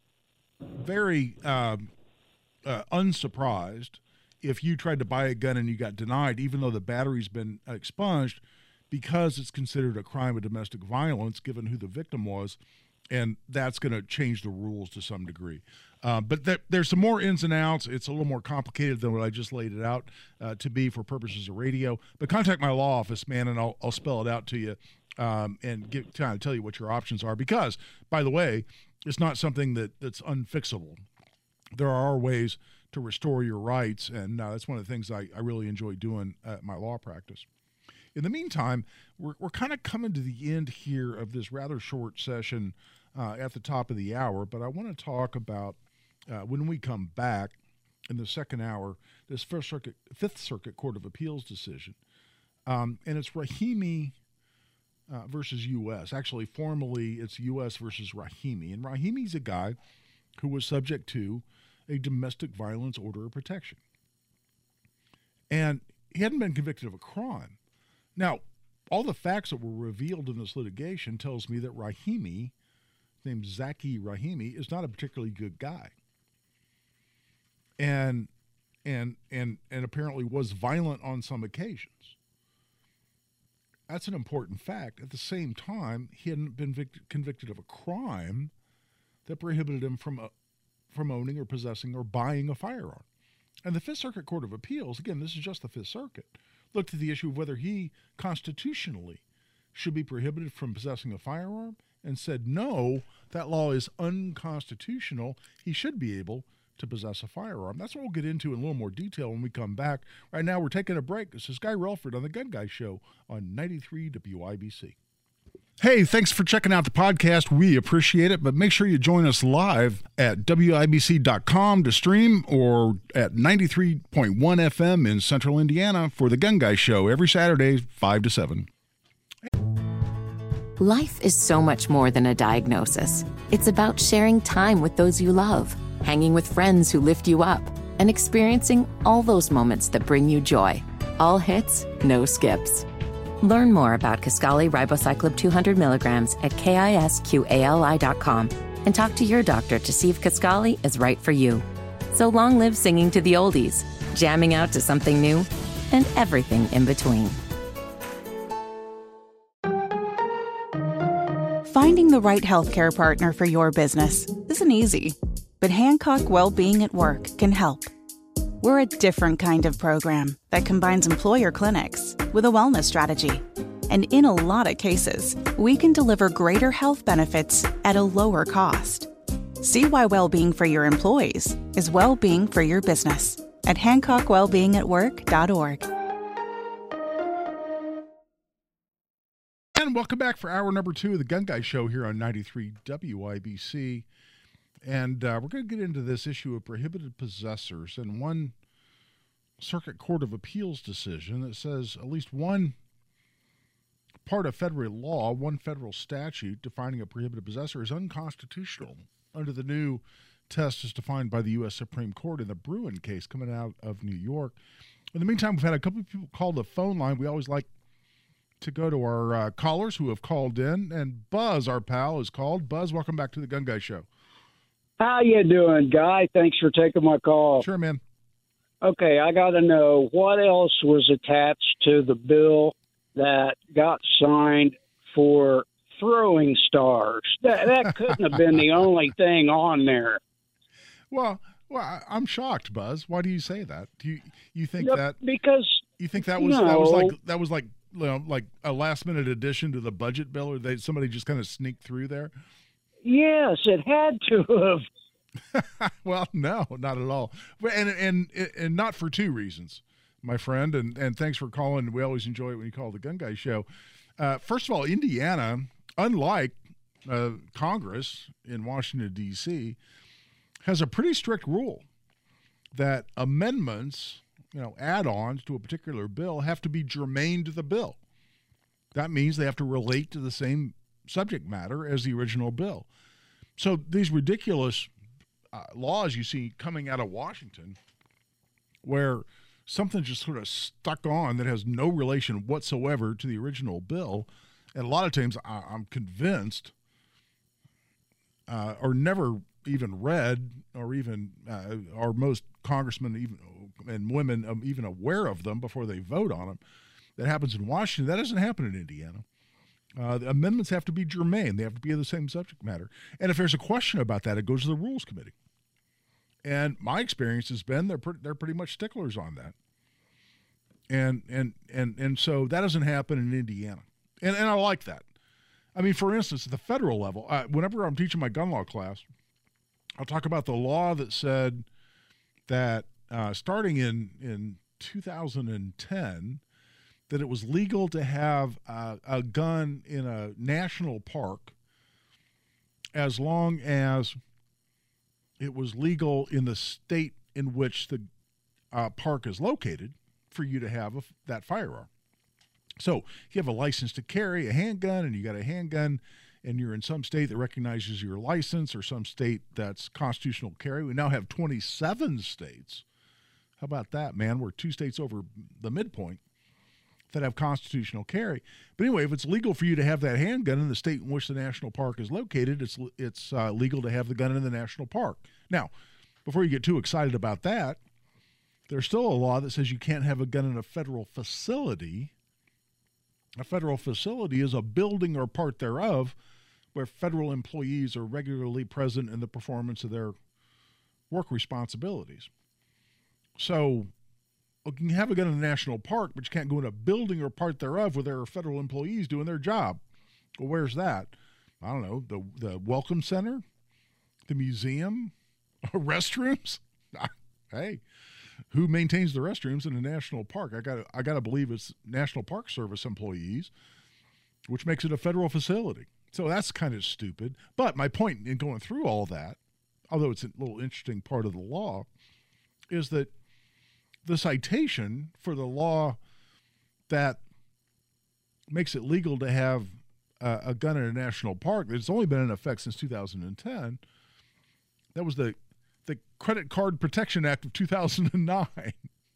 very um, uh, unsurprised if you tried to buy a gun and you got denied, even though the battery's been expunged, because it's considered a crime of domestic violence, given who the victim was. And that's going to change the rules to some degree. Uh, but there, there's some more ins and outs. It's a little more complicated than what I just laid it out uh, to be for purposes of radio. But contact my law office, man, and I'll, I'll spell it out to you um, and get, kind of tell you what your options are. Because, by the way, it's not something that, that's unfixable. There are ways to restore your rights, and uh, that's one of the things I, I really enjoy doing at my law practice. In the meantime, we're, we're kind of coming to the end here of this rather short session uh, at the top of the hour, but I want to talk about, uh, when we come back in the second hour, this First Circuit, Fifth Circuit Court of Appeals decision. Um, and it's Rahimi uh, versus U S Actually, formally, it's U S versus Rahimi. And Rahimi's a guy who was subject to a domestic violence order of protection. And he hadn't been convicted of a crime. Now, all the facts that were revealed in this litigation tells me that Rahimi, named Zaki Rahimi, is not a particularly good guy. And and and and apparently was violent on some occasions. That's an important fact. At the same time, he hadn't been vict- convicted of a crime that prohibited him from uh, from owning or possessing or buying a firearm. And the Fifth Circuit Court of Appeals, again, this is just the Fifth Circuit, looked at the issue of whether he constitutionally should be prohibited from possessing a firearm and said, no, that law is unconstitutional. He should be able to possess a firearm. That's what we'll get into in a little more detail when we come back. Right now, we're taking a break. This is Guy Relford on The Gun Guy Show on ninety-three W I B C. Hey, thanks for checking out the podcast. We appreciate it, but make sure you join us live at W I B C dot com to stream or at ninety-three point one F M in Central Indiana for The Gun Guy Show every Saturday, five to seven. Life is so much more than a diagnosis. It's about sharing time with those you love, hanging with friends who lift you up, and experiencing all those moments that bring you joy. All hits, no skips. Learn more about Kisqali Ribociclib two hundred milligrams at kisqali dot com and talk to your doctor to see if Kisqali is right for you. So long live singing to the oldies, jamming out to something new, and everything in between. Finding the right healthcare partner for your business isn't easy, but Hancock Wellbeing at Work can help. We're a different kind of program that combines employer clinics with a wellness strategy. And in a lot of cases, we can deliver greater health benefits at a lower cost. See why well-being for your employees is well-being for your business at hancock wellbeing at work dot org. And welcome back for hour number two of the Gun Guy Show here on ninety-three W I B C. And uh, we're going to get into this issue of prohibited possessors and one Circuit Court of Appeals decision that says at least one part of federal law, one federal statute defining a prohibited possessor is unconstitutional under the new test as defined by the U S Supreme Court in the Bruen case coming out of New York. In the meantime, we've had a couple of people call the phone line. We always like to go to our uh, callers who have called in, and Buzz, our pal, is called. Buzz, welcome back to the Gun Guy Show. How you doing, Guy? Thanks for taking my call. Sure, man. Okay, I got to know what else was attached to the bill that got signed for throwing stars. That that couldn't have been the only thing on there. Well, well, I'm shocked, Buzz. Why do you say that? Do you you think Yep, that because you think that was no. that was like that was like you know, like a last minute addition to the budget bill, or they somebody just kind of sneaked through there? Yes, it had to have. Well, no, not at all. And and and not for two reasons, my friend. And and thanks for calling. We always enjoy it when you call the Gun Guy Show. Uh, first of all, Indiana, unlike uh, Congress in Washington, D C, has a pretty strict rule that amendments, you know, add-ons to a particular bill have to be germane to the bill. That means they have to relate to the same subject matter as the original bill. So these ridiculous uh, laws you see coming out of Washington where something just sort of stuck on that has no relation whatsoever to the original bill, and a lot of times I, I'm convinced uh, or never even read or even uh, are most congressmen even and women um, even aware of them before they vote on them. That happens in Washington. That doesn't happen in Indiana. Uh, the amendments have to be germane. They have to be of the same subject matter. And if there's a question about that, it goes to the Rules Committee. And my experience has been they're pretty, they're pretty much sticklers on that. And and and and so that doesn't happen in Indiana. And and I like that. I mean, for instance, at the federal level, uh, whenever I'm teaching my gun law class, I'll talk about the law that said that uh, starting in, in two thousand ten, that it was legal to have uh, a gun in a national park as long as it was legal in the state in which the uh, park is located for you to have a, that firearm. So if you have a license to carry a handgun and you got a handgun and you're in some state that recognizes your license or some state that's constitutional carry, we now have twenty-seven states. How about that, man? We're two states over the midpoint that have constitutional carry. But anyway, if it's legal for you to have that handgun in the state in which the national park is located, it's it's uh, legal to have the gun in the national park. Now, before you get too excited about that, there's still a law that says you can't have a gun in a federal facility. A federal facility is a building or part thereof where federal employees are regularly present in the performance of their work responsibilities. So you can have a gun in a national park, but you can't go in a building or part thereof where there are federal employees doing their job. Well, where's that? I don't know, the the Welcome Center, the museum, restrooms. Hey, who maintains the restrooms in a national park? I got I got to believe it's National Park Service employees, which makes it a federal facility. So that's kind of stupid. But my point in going through all that, although it's a little interesting part of the law, is that the citation for the law that makes it legal to have uh, a gun in a national park, it's only been in effect since two thousand ten. That was the the Credit Card Protection Act of two thousand nine.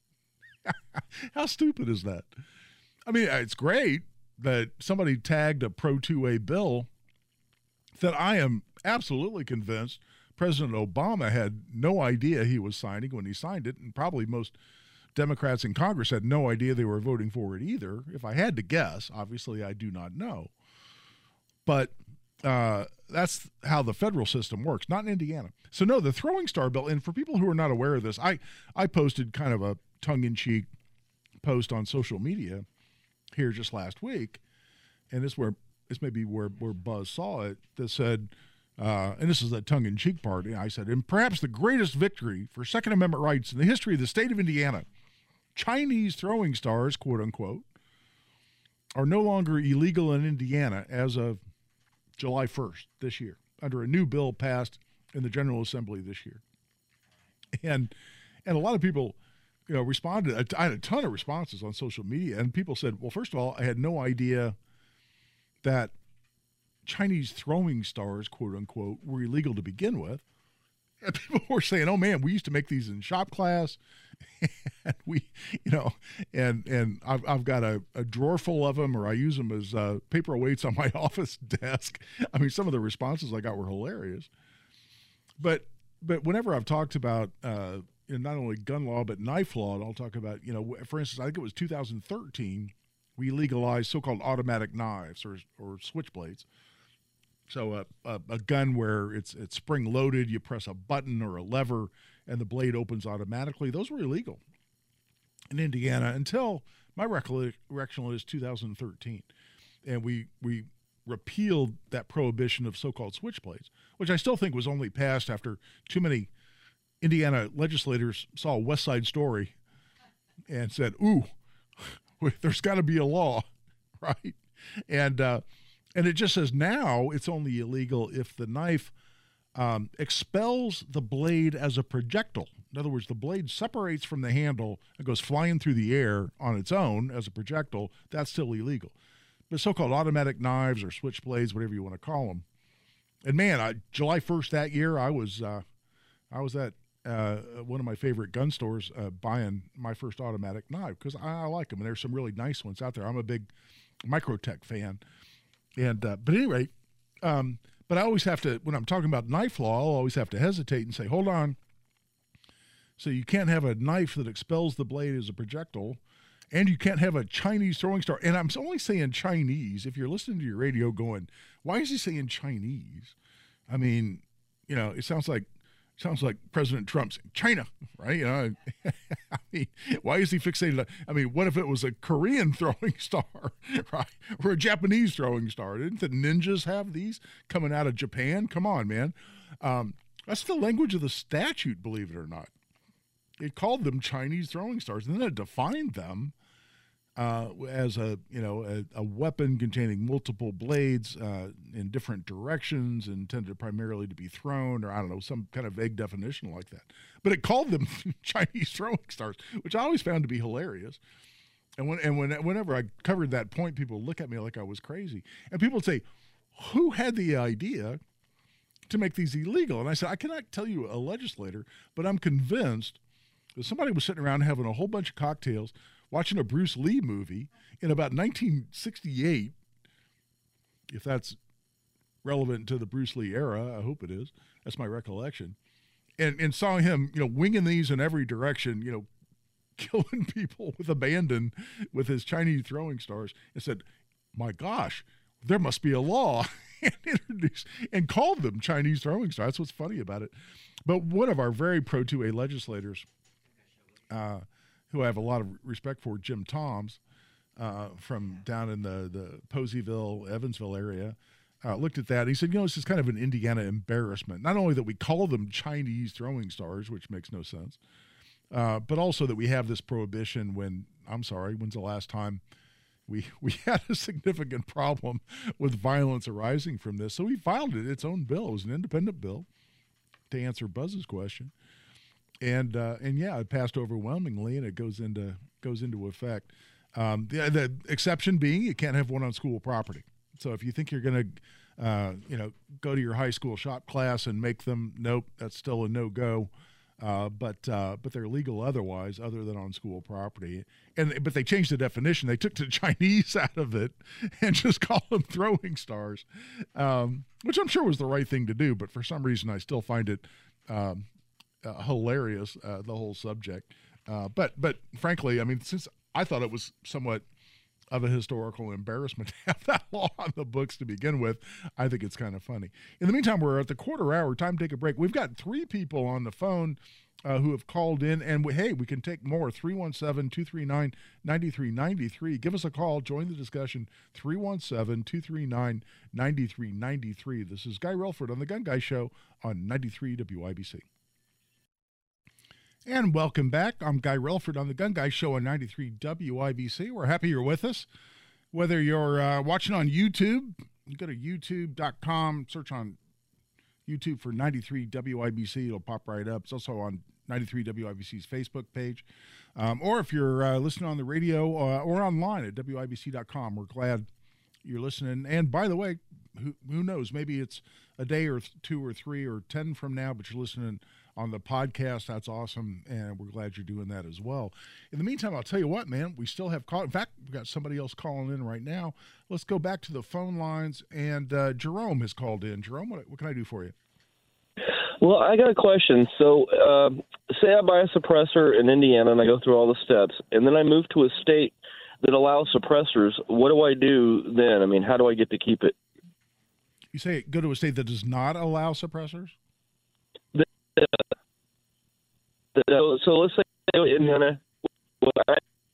How stupid is that? I mean, it's great that somebody tagged a Pro two A bill that I am absolutely convinced President Obama had no idea he was signing when he signed it, and probably most Democrats in Congress had no idea they were voting for it either. If I had to guess, obviously I do not know. But uh, that's how the federal system works, not in Indiana. So no, the throwing star bill, and for people who are not aware of this, I, I posted kind of a tongue-in-cheek post on social media here just last week, and this where this may be where, where Buzz saw it, that said, uh, and this is the tongue-in-cheek part, and I said, and perhaps the greatest victory for Second Amendment rights in the history of the state of Indiana, Chinese throwing stars, quote-unquote, are no longer illegal in Indiana as of July first this year, under a new bill passed in the General Assembly this year. And and a lot of people, you know, responded. I had a ton of responses on social media, and people said, well, first of all, I had no idea that Chinese throwing stars, quote unquote, were illegal to begin with. And people were saying, oh man, we used to make these in shop class. And we, you know, and and I've, I've got a, a drawer full of them, or I use them as uh, paperweights on my office desk. I mean, some of the responses I got were hilarious. But but whenever I've talked about uh, you know, not only gun law, but knife law, and I'll talk about, you know, for instance, I think it was two thousand thirteen, we legalized so-called automatic knives or or switchblades. So a, a, a gun where it's it's spring-loaded, you press a button or a lever, and the blade opens automatically. Those were illegal in Indiana until, my recollection is two thousand thirteen. And we we repealed that prohibition of so-called switchblades, which I still think was only passed after too many Indiana legislators saw West Side Story and said, ooh, there's got to be a law, right? And uh, and it just says now it's only illegal if the knife um, expels the blade as a projectile. In other words, the blade separates from the handle and goes flying through the air on its own as a projectile. That's still illegal. But so-called automatic knives or switchblades, whatever you want to call them. And man, I, July first that year, I was uh, I was at uh, one of my favorite gun stores uh, buying my first automatic knife because I, I like them, and there's some really nice ones out there. I'm a big Microtech fan. And uh, but at any rate, um, but I always have to, when I'm talking about knife law, I'll always have to hesitate and say, hold on. So you can't have a knife that expels the blade as a projectile, and you can't have a Chinese throwing star. And I'm only saying Chinese. If you're listening to your radio going, why is he saying Chinese? I mean, you know, it sounds like sounds like President Trump saying China, right? You know, I mean, why is he fixated on, I mean, what if it was a Korean throwing star, right? Or a Japanese throwing star? Didn't the ninjas have these coming out of Japan? Come on, man. Um, that's the language of the statute, believe it or not. It called them Chinese throwing stars, and then it defined them uh, as a, you know, a, a weapon containing multiple blades uh, in different directions, intended primarily to be thrown, or I don't know, some kind of vague definition like that. But it called them Chinese throwing stars, which I always found to be hilarious. And when and when whenever I covered that point, people look at me like I was crazy, and people would say, "Who had the idea to make these illegal?" And I said, "I cannot tell you a legislator, but I'm convinced." Somebody was sitting around having a whole bunch of cocktails, watching a Bruce Lee movie in about nineteen sixty-eight, if that's relevant to the Bruce Lee era. I hope it is. That's my recollection. And and saw him, you know, winging these in every direction, you know, killing people with abandon with his Chinese throwing stars, and said, my gosh, there must be a law. and introduced and called them Chinese throwing stars. That's what's funny about it. But one of our very pro two A legislators, uh, who I have a lot of respect for, Jim Toms, uh, from down in the, the Poseyville, Evansville area, uh, looked at that. He said, you know, this is kind of an Indiana embarrassment. Not only that we call them Chinese throwing stars, which makes no sense, uh, but also that we have this prohibition when, I'm sorry, when's the last time we we had a significant problem with violence arising from this? So we filed it, its own bill. It was an independent bill, to answer Buzz's question. And uh, and yeah, it passed overwhelmingly, and it goes into goes into effect. Um, the, the exception being, you can't have one on school property. So if you think you're going to, uh, you know, go to your high school shop class and make them, nope, that's still a no-go. Uh, but uh, but they're legal otherwise, other than on school property. And but they changed the definition. They took the Chinese out of it and just called them throwing stars, um, which I'm sure was the right thing to do. But for some reason, I still find it um, uh, hilarious, uh, the whole subject. Uh, but but frankly, I mean, since I thought it was somewhat of a historical embarrassment to have that law on the books to begin with, I think it's kind of funny. In the meantime, we're at the quarter hour. Time to take a break. We've got three people on the phone uh, who have called in, and we, hey, we can take more. three one seven, two three nine, nine three nine three. Give us a call. Join the discussion. three one seven, two three nine, nine three nine three. This is Guy Relford on The Gun Guy Show on ninety-three W I B C. And welcome back. I'm Guy Relford on The Gun Guy Show on ninety-three W I B C. We're happy you're with us. Whether you're uh, watching on YouTube, you go to youtube dot com, search on YouTube for ninety-three W I B C. It'll pop right up. It's also on ninety-three W I B C's Facebook page. Um, or if you're uh, listening on the radio uh, or online at W I B C dot com, we're glad you're listening. And by the way, who, who knows, maybe it's a day or two or three or ten from now, but you're listening on the podcast. That's awesome, and we're glad you're doing that as well. In the meantime, I'll tell you what, man, we still have call. In fact, we've got somebody else calling in right now. Let's go back to the phone lines, and uh, Jerome has called in. Jerome, what, what can I do for you? Well, I got a question. So uh, say I buy a suppressor in Indiana, and I go through all the steps, and then I move to a state that allows suppressors. What do I do then? I mean, how do I get to keep it? You say go to a state that does not allow suppressors? The, the, the, so let's say Indiana, I,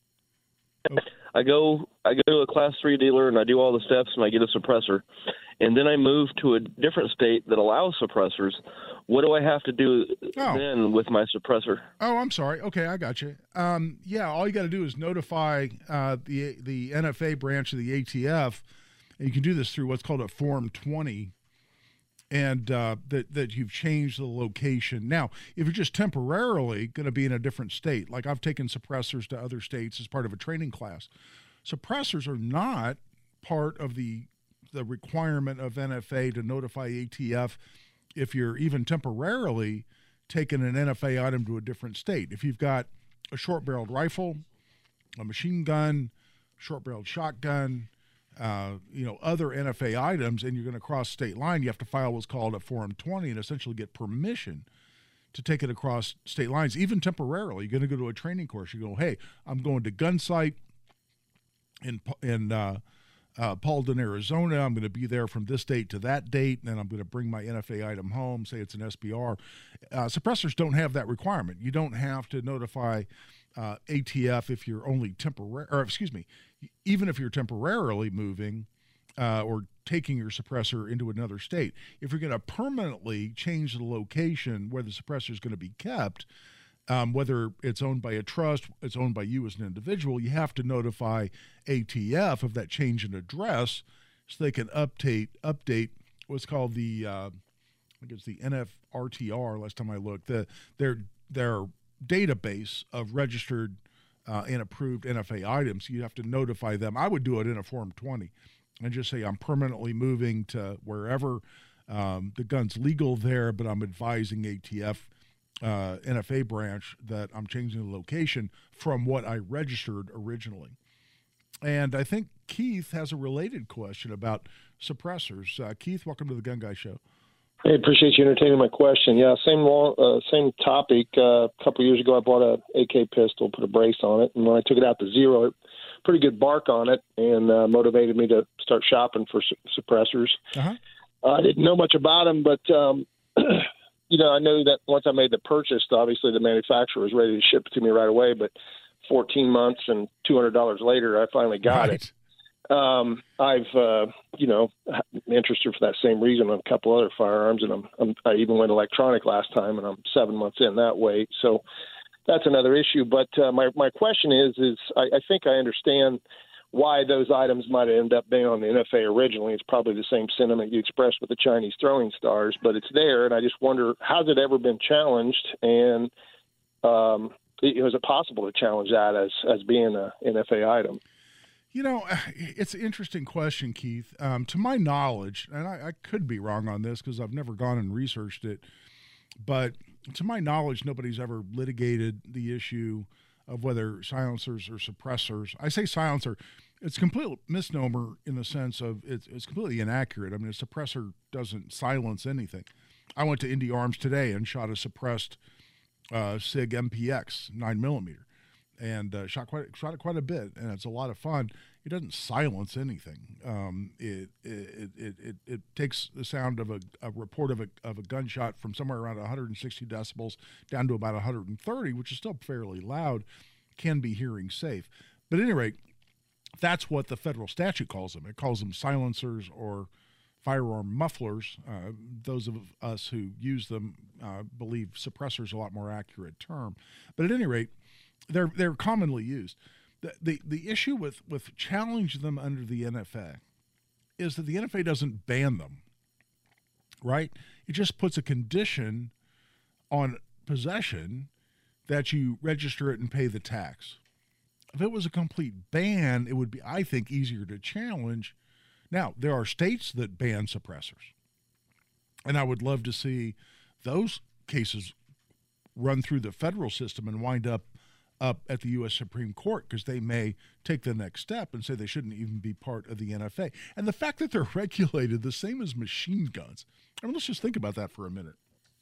I go I go to a class three dealer and I do all the steps and I get a suppressor, and then I move to a different state that allows suppressors. What do I have to do oh. then with my suppressor? Oh, I'm sorry. Okay, I got you. Um, yeah, all you got to do is notify uh, the the N F A branch of the A T F. And you can do this through what's called a Form twenty, and uh, that, that you've changed the location. Now, if you're just temporarily going to be in a different state, like I've taken suppressors to other states as part of a training class, suppressors are not part of the the requirement of N F A to notify A T F if you're even temporarily taking an N F A item to a different state. If you've got a short-barreled rifle, a machine gun, short-barreled shotgun, Uh, you know, other N F A items, and you're going to cross state line, you have to file what's called a Form twenty and essentially get permission to take it across state lines, even temporarily. You're going to go to a training course. You go, hey, I'm going to Gunsight in in uh, uh, Paulden, Arizona. I'm going to be there from this date to that date, and then I'm going to bring my N F A item home, say it's an S B R. Uh, suppressors don't have that requirement. You don't have to notify uh, A T F if you're only temporary, or excuse me, even if you're temporarily moving uh, or taking your suppressor into another state. If you're going to permanently change the location where the suppressor is going to be kept, um, whether it's owned by a trust, it's owned by you as an individual, you have to notify A T F of that change in address so they can update update what's called the, uh, I think it's the N F R T R, last time I looked, the, their, their database of registered Uh, and approved N F A items. You have to notify them. I would do it in a Form twenty and just say I'm permanently moving to wherever. Um, the gun's legal there, but I'm advising A T F uh, N F A branch that I'm changing the location from what I registered originally. And I think Keith has a related question about suppressors. Uh, Keith, welcome to the Gun Guy Show. Hey, appreciate you entertaining my question. Yeah, same long, uh, same topic. Uh, a couple of years ago, I bought a A K pistol, put a brace on it, and when I took it out to zero, it pretty good bark on it, and uh, motivated me to start shopping for su- suppressors. Uh-huh. I didn't know much about them, but um, you know, I know that once I made the purchase, obviously the manufacturer was ready to ship it to me right away. But fourteen months and two hundred dollars later, I finally got Right. it. Um, I've, uh, you know, interested for that same reason on a couple other firearms, and I'm, I'm, I even went electronic last time, and I'm seven months in that way. So that's another issue. But uh, my my question is, is I, I think I understand why those items might end up being on the N F A originally. It's probably the same sentiment you expressed with the Chinese throwing stars, but it's there, and I just wonder, has it ever been challenged, and um, is it possible to challenge that as as being an N F A item? You know, it's an interesting question, Keith. Um, to my knowledge, and I, I could be wrong on this because I've never gone and researched it, but to my knowledge, nobody's ever litigated the issue of whether silencers or suppressors. I say silencer. It's a complete misnomer in the sense of it's, it's completely inaccurate. I mean, a suppressor doesn't silence anything. I went to Indy Arms today and shot a suppressed uh, SIG M P X nine millimeter. And uh, shot quite shot it quite a bit, and it's a lot of fun. It doesn't silence anything. Um, it, it it it it takes the sound of a, a report of a of a gunshot from somewhere around one hundred sixty decibels down to about one hundred thirty, which is still fairly loud. Can be hearing safe, but at any rate, that's what the federal statute calls them. It calls them silencers or firearm mufflers. Uh, those of us who use them uh, believe suppressor is a lot more accurate term, but at any rate, They're they're commonly used. The, the the issue with with challenge them under the N F A is that the N F A doesn't ban them, right? It just puts a condition on possession that you register it and pay the tax. If it was a complete ban, it would be, I think, easier to challenge. Now, there are states that ban suppressors, and I would love to see those cases run through the federal system and wind up up at the U S Supreme Court, because they may take the next step and say they shouldn't even be part of the N F A. And the fact that they're regulated the same as machine guns, I mean, let's just think about that for a minute.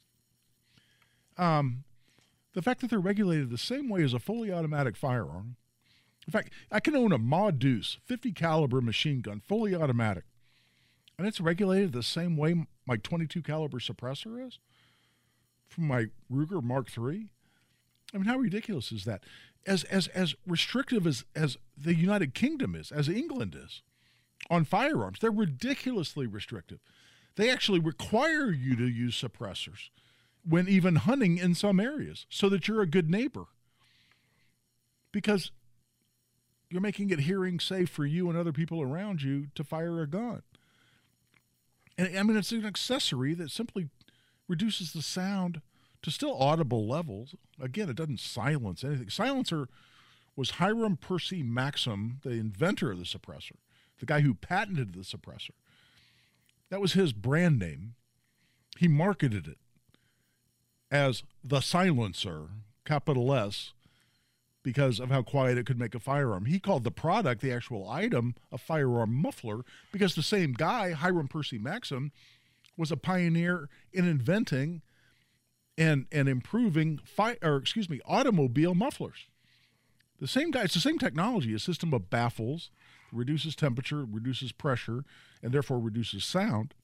Um, the fact that they're regulated the same way as a fully automatic firearm. In fact, I can own a Ma Deuce fifty caliber machine gun, fully automatic, and it's regulated the same way my twenty-two caliber suppressor is from my Ruger Mark three. I mean, how ridiculous is that? As as as restrictive as, as the United Kingdom is, as England is, on firearms, they're ridiculously restrictive. They actually require you to use suppressors when even hunting in some areas so that you're a good neighbor, because you're making it hearing safe for you and other people around you to fire a gun. And I mean, it's an accessory that simply reduces the sound to still audible levels. Again, it doesn't silence anything. Silencer was Hiram Percy Maxim, the inventor of the suppressor, the guy who patented the suppressor. That was his brand name. He marketed it as the silencer, capital S, because of how quiet it could make a firearm. He called the product, the actual item, a firearm muffler, because the same guy, Hiram Percy Maxim, was a pioneer in inventing and and improving fi- or excuse me automobile mufflers. The same guy, it's the same technology, a system of baffles, reduces temperature, reduces pressure, and therefore reduces sound.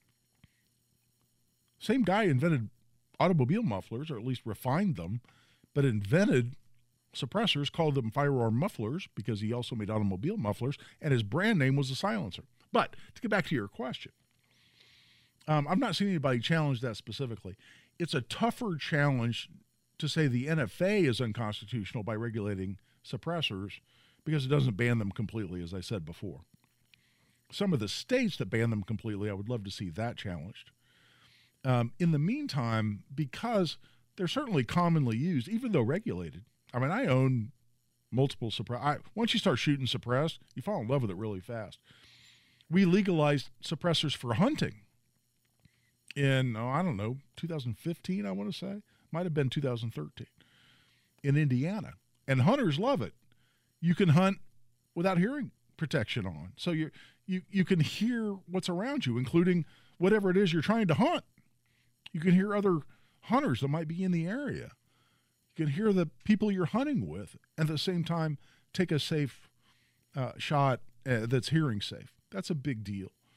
Same guy invented automobile mufflers, or at least refined them, but invented suppressors, called them firearm mufflers because he also made automobile mufflers, and his brand name was a silencer. But to get back to your question, um, I've not seen anybody challenge that specifically. It's a tougher challenge to say the N F A is unconstitutional by regulating suppressors because it doesn't ban them completely, as I said before. Some of the states that ban them completely, I would love to see that challenged. Um, in the meantime, because they're certainly commonly used, even though regulated. I mean, I own multiple suppressors. Once you start shooting suppressed, you fall in love with it really fast. We legalized suppressors for hunting in, oh, I don't know, two thousand fifteen, I want to say. Might have been two thousand thirteen in Indiana. And hunters love it. You can hunt without hearing protection on. So you you you can hear what's around you, including whatever it is you're trying to hunt. You can hear other hunters that might be in the area. You can hear the people you're hunting with, and at the same time take a safe uh, shot uh, that's hearing safe. That's a big deal.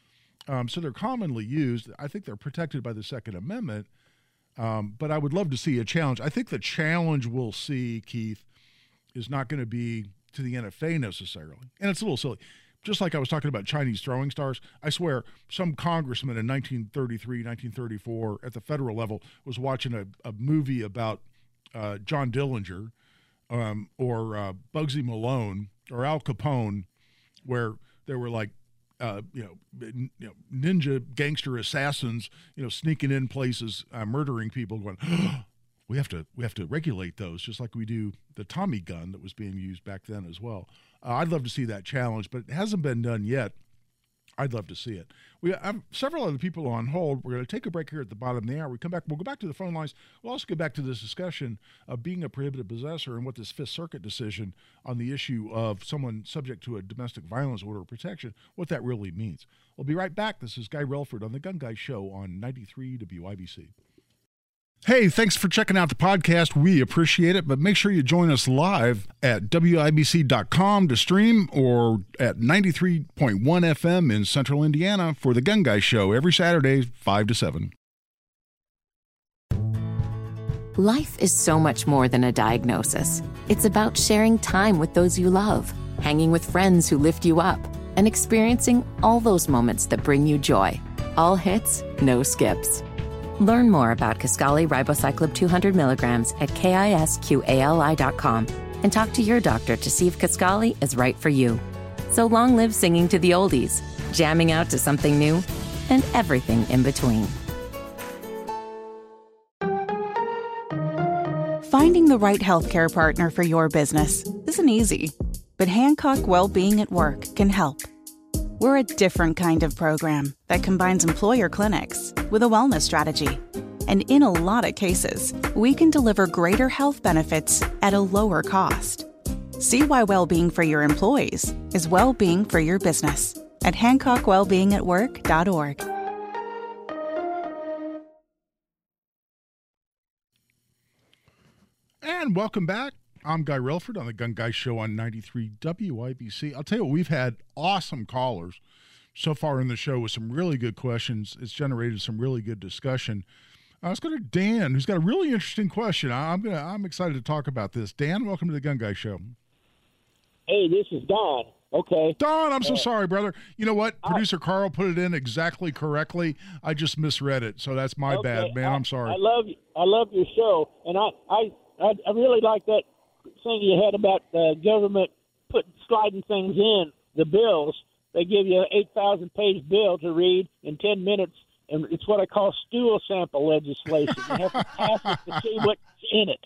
Um, so they're commonly used. I think they're protected by the Second Amendment. Um, but I would love to see a challenge. I think the challenge we'll see, Keith, is not going to be to the N F A necessarily. And it's a little silly. Just like I was talking about Chinese throwing stars, I swear some congressman in nineteen thirty-three, nineteen thirty-four at the federal level was watching a, a movie about uh, John Dillinger um, or uh, Bugsy Malone or Al Capone, where there were like, uh, you know, you know, ninja gangster assassins, you know, sneaking in places, uh, murdering people, going, oh, we have to we have to regulate those, just like we do the Tommy gun that was being used back then as well. Uh, I'd love to see that challenge, but it hasn't been done yet. I'd love to see it. We have several other people on hold. We're going to take a break here at the bottom of the hour. We come back. We'll go back to the phone lines. We'll also get back to this discussion of being a prohibited possessor and what this Fifth Circuit decision on the issue of someone subject to a domestic violence order of protection, what that really means. We'll be right back. This is Guy Relford on the Gun Guy Show on ninety-three W I B C. Hey, thanks for checking out the podcast. We appreciate it, but make sure you join us live at W I B C dot com to stream or at ninety-three point one F M in Central Indiana for the Gun Guy Show every Saturday, five to seven. Life is so much more than a diagnosis. It's about sharing time with those you love, hanging with friends who lift you up, and experiencing all those moments that bring you joy. All hits, no skips. Learn more about Kisqali Ribociclib two hundred milligrams at kisqali dot com and talk to your doctor to see if Kisqali is right for you. So long live singing to the oldies, jamming out to something new, and everything in between. Finding the right healthcare partner for your business isn't easy, but Hancock Well-Being at Work can help. We're a different kind of program that combines employer clinics with a wellness strategy. And in a lot of cases, we can deliver greater health benefits at a lower cost. See why well-being for your employees is well-being for your business at hancock well being at work dot org. And welcome back. I'm Guy Relford on the Gun Guy Show on ninety-three W I B C. I'll tell you what, we've had awesome callers so far in the show with some really good questions. It's generated some really good discussion. Uh, let's go to Dan, who's got a really interesting question. I'm gonna, I'm excited to talk about this. Dan, welcome to the Gun Guy Show. Hey, this is Don. Okay. Don, I'm so uh, sorry, brother. You know what? Producer I, Carl put it in exactly correctly. I just misread it, so that's my okay, bad, man. I, I'm sorry. I love I love your show, and I I, I, I really like that thing you had about the government put sliding things in the bills. They give you an eight thousand page bill to read in ten minutes, and it's what I call stool sample legislation. You have to pass it to see what's in it.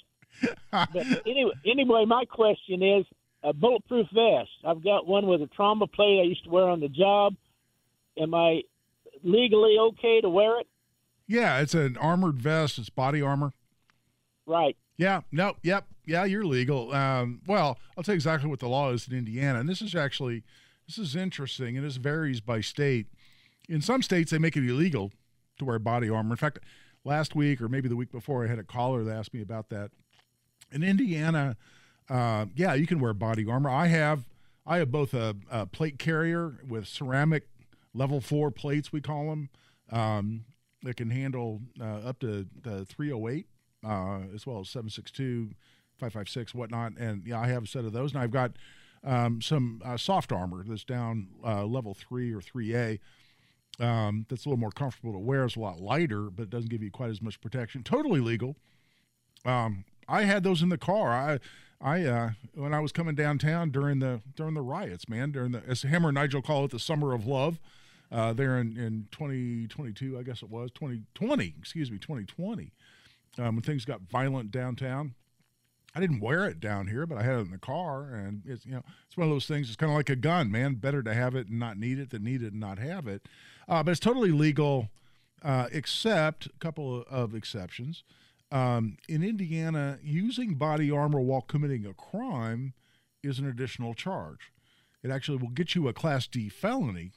But anyway, anyway, my question is a bulletproof vest. I've got one with a trauma plate I used to wear on the job. Am I legally okay to wear it? Yeah, it's an armored vest. It's body armor. Right. Yeah, no, yep, yeah, you're legal. Um, well, I'll tell you exactly what the law is in Indiana, and this is actually, this is interesting, and this varies by state. In some states, they make it illegal to wear body armor. In fact, last week or maybe the week before, I had a caller that asked me about that. In Indiana, uh, yeah, you can wear body armor. I have, I have both a, a plate carrier with ceramic level four plates, we call them, um, that can handle uh, up to the three oh eight. Uh, as well as seven six two, five five six, whatnot. And, yeah, I have a set of those. And I've got um, some uh, soft armor that's down uh, level three or three A um, that's a little more comfortable to wear. It's a lot lighter, but it doesn't give you quite as much protection. Totally legal. Um, I had those in the car. I, I uh, when I was coming downtown during the during the riots, man, during the, as Hammer and Nigel call it, the Summer of Love, uh, there in, in twenty twenty-two, I guess it was, twenty twenty, excuse me, twenty twenty. Um, when things got violent downtown, I didn't wear it down here, but I had it in the car, and it's, you know, it's one of those things. It's kind of like a gun, man. Better to have it and not need it than need it and not have it. Uh, but it's totally legal, uh, except a couple of exceptions. Um, in Indiana, using body armor while committing a crime is an additional charge. It actually will get you a Class D felony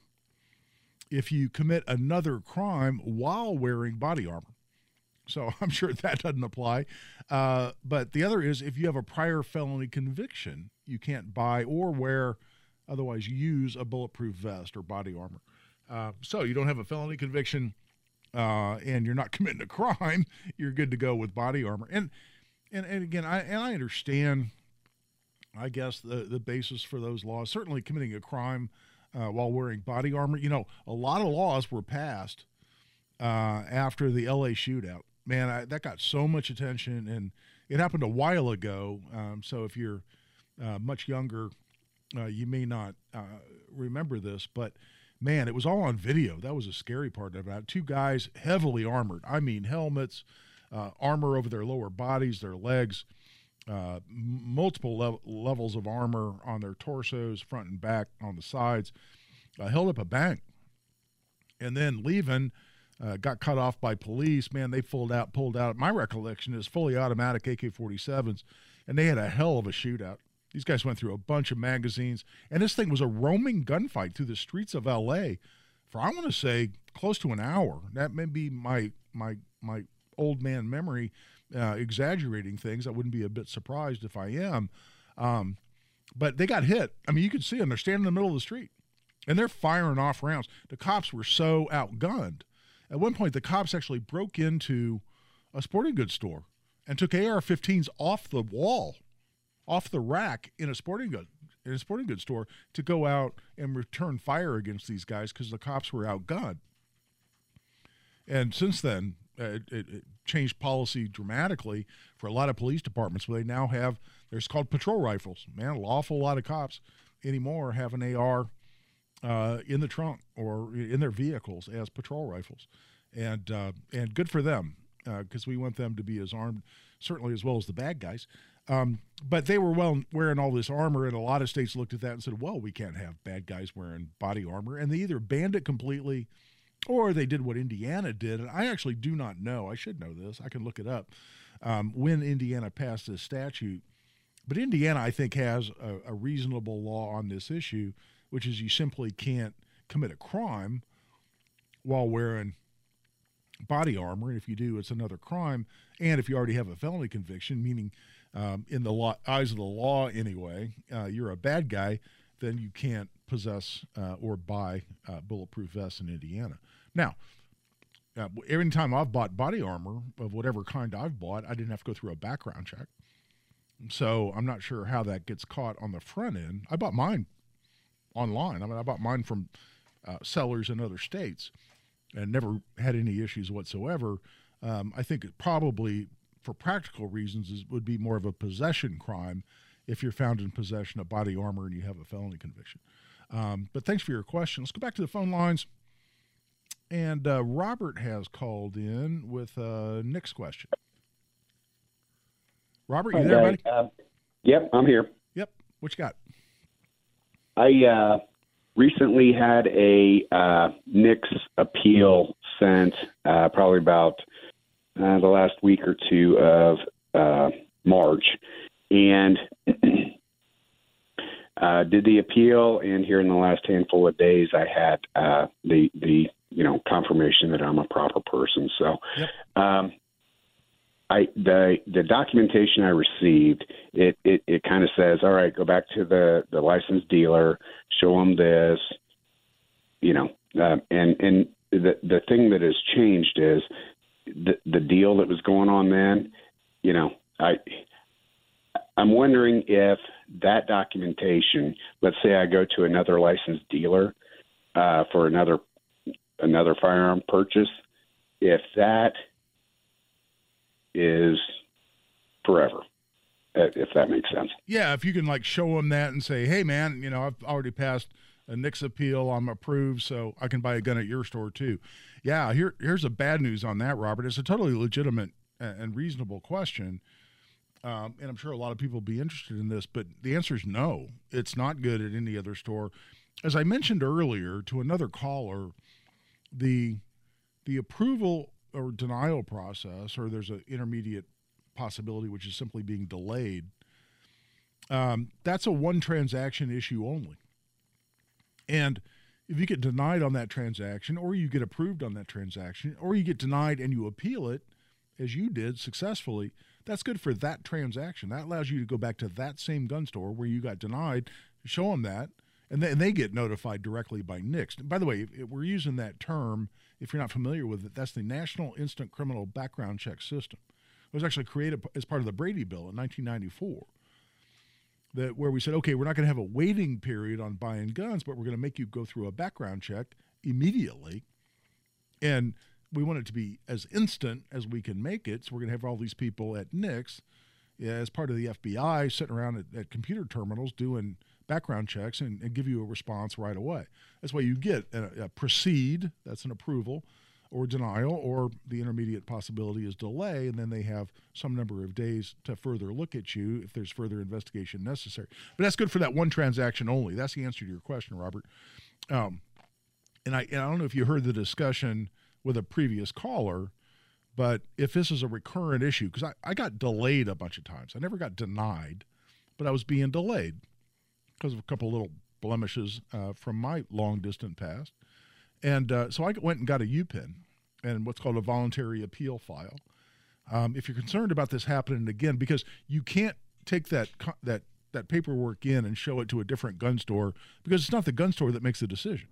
if you commit another crime while wearing body armor. So I'm sure that doesn't apply. Uh, but the other is if you have a prior felony conviction, you can't buy or wear, otherwise use a bulletproof vest or body armor. Uh, so you don't have a felony conviction, uh, and you're not committing a crime. You're good to go with body armor. And and and again, I and I understand, I guess the the basis for those laws. Certainly, committing a crime uh, while wearing body armor. You know, a lot of laws were passed uh, after the L A shootout. Man, I, that got so much attention, and it happened a while ago. Um, so if you're uh, much younger, uh, you may not uh, remember this, but. Man, it was all on video. That was a scary part of it. Two guys heavily armored. I mean, helmets, uh, armor over their lower bodies, their legs, uh, m- multiple lev- levels of armor on their torsos, front and back, on the sides, uh, held up a bank. And then leaving, uh, got cut off by police. Man, they pulled out, pulled out. My recollection is fully automatic A K forty-sevens, and they had a hell of a shootout. These guys went through a bunch of magazines, and this thing was a roaming gunfight through the streets of L A for, I want to say, close to an hour. That may be my my my old man memory uh, exaggerating things. I wouldn't be a bit surprised if I am. Um, but they got hit. I mean, you could see them. They're standing in the middle of the street, and they're firing off rounds. The cops were so outgunned. At one point, the cops actually broke into a sporting goods store and took A R fifteens off the wall, off the rack in a sporting good in a sporting goods store to go out and return fire against these guys because the cops were outgunned. And since then, uh, it, it, it changed policy dramatically for a lot of police departments where they now have, there's called patrol rifles. Man, an awful lot of cops anymore have an A R uh, in the trunk or in their vehicles as patrol rifles. And, uh, and good for them because uh, we want them to be as armed, certainly as well as the bad guys. Um, but they were well wearing all this armor, and a lot of states looked at that and said, well, we can't have bad guys wearing body armor. And they either banned it completely or they did what Indiana did. And I actually do not know. I should know this. I can look it up um, when Indiana passed this statute. But Indiana, I think, has a, a reasonable law on this issue, which is you simply can't commit a crime while wearing body armor. And if you do, it's another crime. And if you already have a felony conviction, meaning Um, in the law, eyes of the law anyway, uh, you're a bad guy, then you can't possess uh, or buy uh, bulletproof vests in Indiana. Now, uh, every time I've bought body armor of whatever kind I've bought, I didn't have to go through a background check. So I'm not sure how that gets caught on the front end. I bought mine online. I mean, I bought mine from uh, sellers in other states and never had any issues whatsoever. Um, I think it probably, for practical reasons, it would be more of a possession crime if you're found in possession of body armor and you have a felony conviction. Um, but thanks for your question. Let's go back to the phone lines. And uh, Robert has called in with uh, Nick's question. Robert, you there, buddy? Uh, yep, I'm here. Yep. What you got? I uh, recently had a uh, Nick's appeal sent uh, probably about Uh, the last week or two of uh, March, and uh, did the appeal. And here in the last handful of days, I had uh, the the you know confirmation that I'm a proper person. So, yep. um, I the the documentation I received, it it, it kind of says, all right, go back to the, the licensed dealer, show them this, you know, uh, and and the the thing that has changed is. The, the deal that was going on then, you know, I, I'm wondering if that documentation, let's say I go to another licensed dealer uh, for another another firearm purchase, if that is forever, if that makes sense. Yeah, if you can like show them that and say, hey, man, you know, I've already passed a Nick's appeal, I'm approved, so I can buy a gun at your store too. Yeah, here here's the bad news on that, Robert. It's a totally legitimate and reasonable question, um, and I'm sure a lot of people will be interested in this, but the answer is no. It's not good at any other store. As I mentioned earlier to another caller, the the approval or denial process, or there's an intermediate possibility, which is simply being delayed, um, that's a one transaction issue only. And if you get denied on that transaction, or you get approved on that transaction, or you get denied and you appeal it, as you did successfully, that's good for that transaction. That allows you to go back to that same gun store where you got denied, show them that, And they, and they get notified directly by N I C S. By the way, if we're using that term, if you're not familiar with it, that's the National Instant Criminal Background Check System. It was actually created as part of the Brady Bill in nineteen ninety-four, that where we said, okay, we're not going to have a waiting period on buying guns, but we're going to make you go through a background check immediately. And we want it to be as instant as we can make it. So we're going to have all these people at N I C S, as part of the F B I, sitting around at, at computer terminals doing background checks and, and give you a response right away. That's why you get a, a proceed, that's an approval, or denial, or the intermediate possibility is delay, and then they have some number of days to further look at you if there's further investigation necessary. But that's good for that one transaction only. That's the answer to your question, Robert. Um, and, I, and I don't know if you heard the discussion with a previous caller, but if this is a recurrent issue, because I, I got delayed a bunch of times. I never got denied, but I was being delayed because of a couple little blemishes uh, from my long-distant past. And uh, so I went and got a U P N and what's called a voluntary appeal file. Um, if you're concerned about this happening again, because you can't take that that that paperwork in and show it to a different gun store, because it's not the gun store that makes the decision.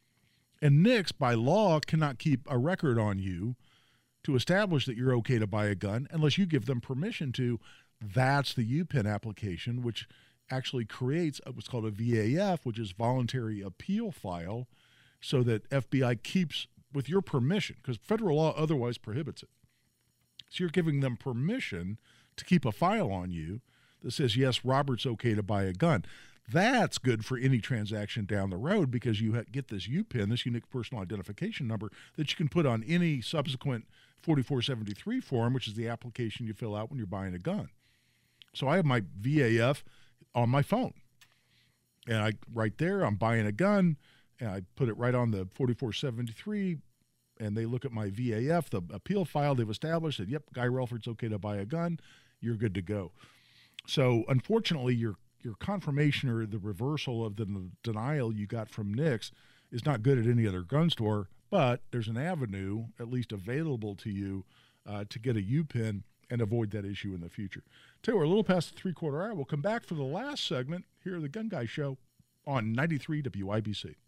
And N I C S, by law, cannot keep a record on you to establish that you're okay to buy a gun unless you give them permission to. That's the U P N application, which actually creates what's called a V A F, which is voluntary appeal file, so that F B I keeps, with your permission, because federal law otherwise prohibits it. So you're giving them permission to keep a file on you that says, yes, Robert's okay to buy a gun. That's good for any transaction down the road, because you get this U P N, this unique personal identification number, that you can put on any subsequent forty-four seventy-three form, which is the application you fill out when you're buying a gun. So I have my V A F on my phone. And I right there, I'm buying a gun, and I put it right on the forty-four seventy-three, and they look at my V A F, the appeal file they've established, that, yep, Guy Relford's okay to buy a gun, you're good to go. So unfortunately, your your confirmation or the reversal of the denial you got from N I C S is not good at any other gun store, but there's an avenue, at least available to you, uh, to get a U P N and avoid that issue in the future. Tell you, we're a little past the three-quarter hour. We'll come back for the last segment here at the Gun Guy Show on ninety-three W I B C.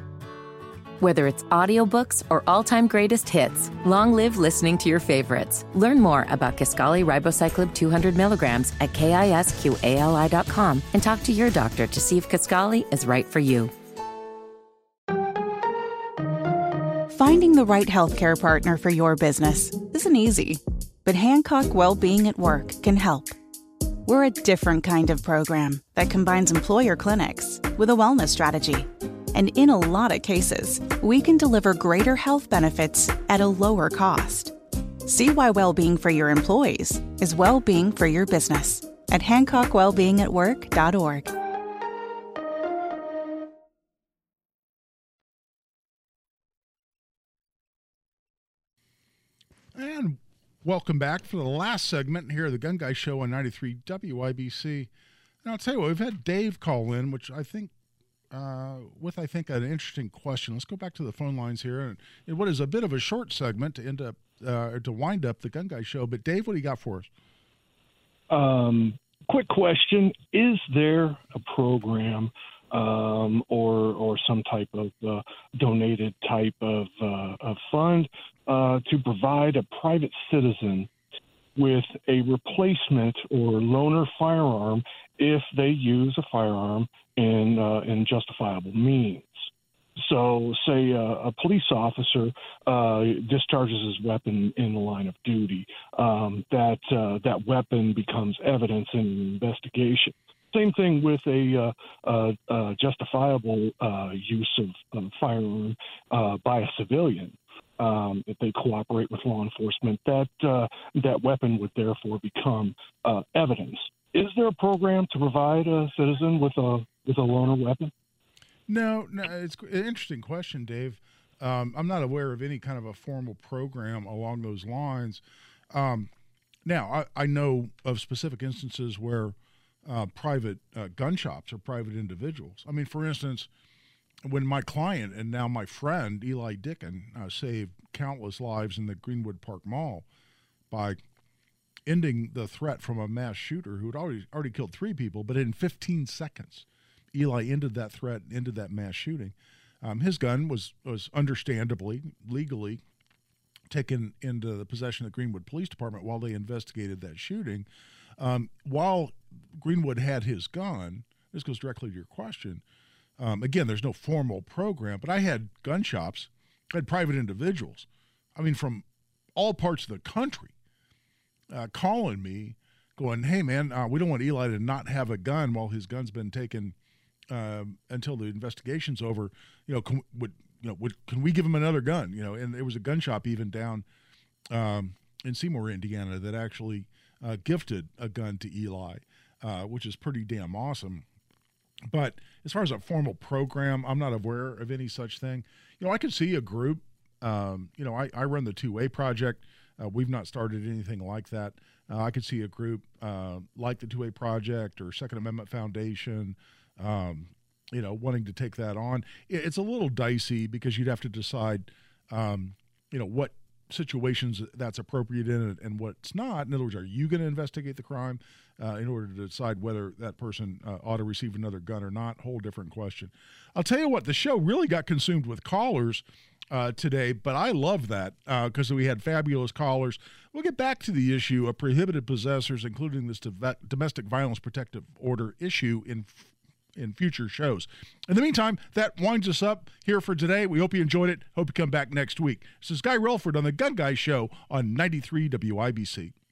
Whether it's audiobooks or all-time greatest hits, long live listening to your favorites. Learn more about Kisqali Ribociclib two hundred milligrams at kisqali dot com and talk to your doctor to see if Kisqali is right for you. Finding the right healthcare partner for your business isn't easy, but Hancock Well-Being at Work can help. We're a different kind of program that combines employer clinics with a wellness strategy. And in a lot of cases, we can deliver greater health benefits at a lower cost. See why well-being for your employees is well-being for your business at hancock well being at work dot org. And welcome back for the last segment here of the Gun Guy Show on ninety-three W I B C. And I'll tell you what, we've had Dave call in, which I think Uh, with, I think, an interesting question. Let's go back to the phone lines here. And, and what is a bit of a short segment to end up, uh, to wind up the Gun Guy Show. But, Dave, what do you got for us? Um, quick question. Is there a program um, or or some type of uh, donated type of, uh, of fund uh, to provide a private citizen with a replacement or loaner firearm if they use a firearm in uh, in justifiable means? So, say uh, a police officer uh, discharges his weapon in the line of duty. Um, that uh, that weapon becomes evidence in an investigation. Same thing with a uh, uh, uh, justifiable uh, use of, of firearm uh, by a civilian. Um, if they cooperate with law enforcement, that uh, that weapon would therefore become uh, evidence. Is there a program to provide a citizen with a with a loaner weapon? No, no, it's an interesting question, Dave. Um, I'm not aware of any kind of a formal program along those lines. Um, now, I, I know of specific instances where uh, private uh, gun shops or private individuals. I mean, for instance, when my client and now my friend, Eli Dickin, uh, saved countless lives in the Greenwood Park Mall by ending the threat from a mass shooter who had already, already killed three people, but in fifteen seconds, Eli ended that threat, ended that mass shooting. Um, his gun was was understandably, legally taken into the possession of the Greenwood Police Department while they investigated that shooting. Um, while Greenwood had his gun, this goes directly to your question. Um, again, there's no formal program, but I had gun shops, I had private individuals, I mean, from all parts of the country, uh, calling me, going, "Hey, man, uh, we don't want Eli to not have a gun while his gun's been taken um, until the investigation's over. You know, can, would you know? Would, can we give him another gun? You know?" And there was a gun shop even down um, in Seymour, Indiana, that actually uh, gifted a gun to Eli, uh, which is pretty damn awesome. But as far as a formal program, I'm not aware of any such thing. You know, I could see a group. Um, you know, I, I run the two-way project. Uh, we've not started anything like that. Uh, I could see a group uh, like the two-way project or Second Amendment Foundation, um, you know, wanting to take that on. It, it's a little dicey because you'd have to decide, um, you know, what situations that's appropriate in and, and what's not. In other words, are you going to investigate the crime uh, in order to decide whether that person uh, ought to receive another gun or not? Whole different question. I'll tell you what, the show really got consumed with callers uh, today, but I love that because uh, we had fabulous callers. We'll get back to the issue of prohibited possessors, including this do- domestic violence protective order issue in in future shows. In the meantime, that winds us up here for today. We hope you enjoyed it. Hope you come back next week. This is Guy Relford on the Gun Guy Show on ninety-three W I B C.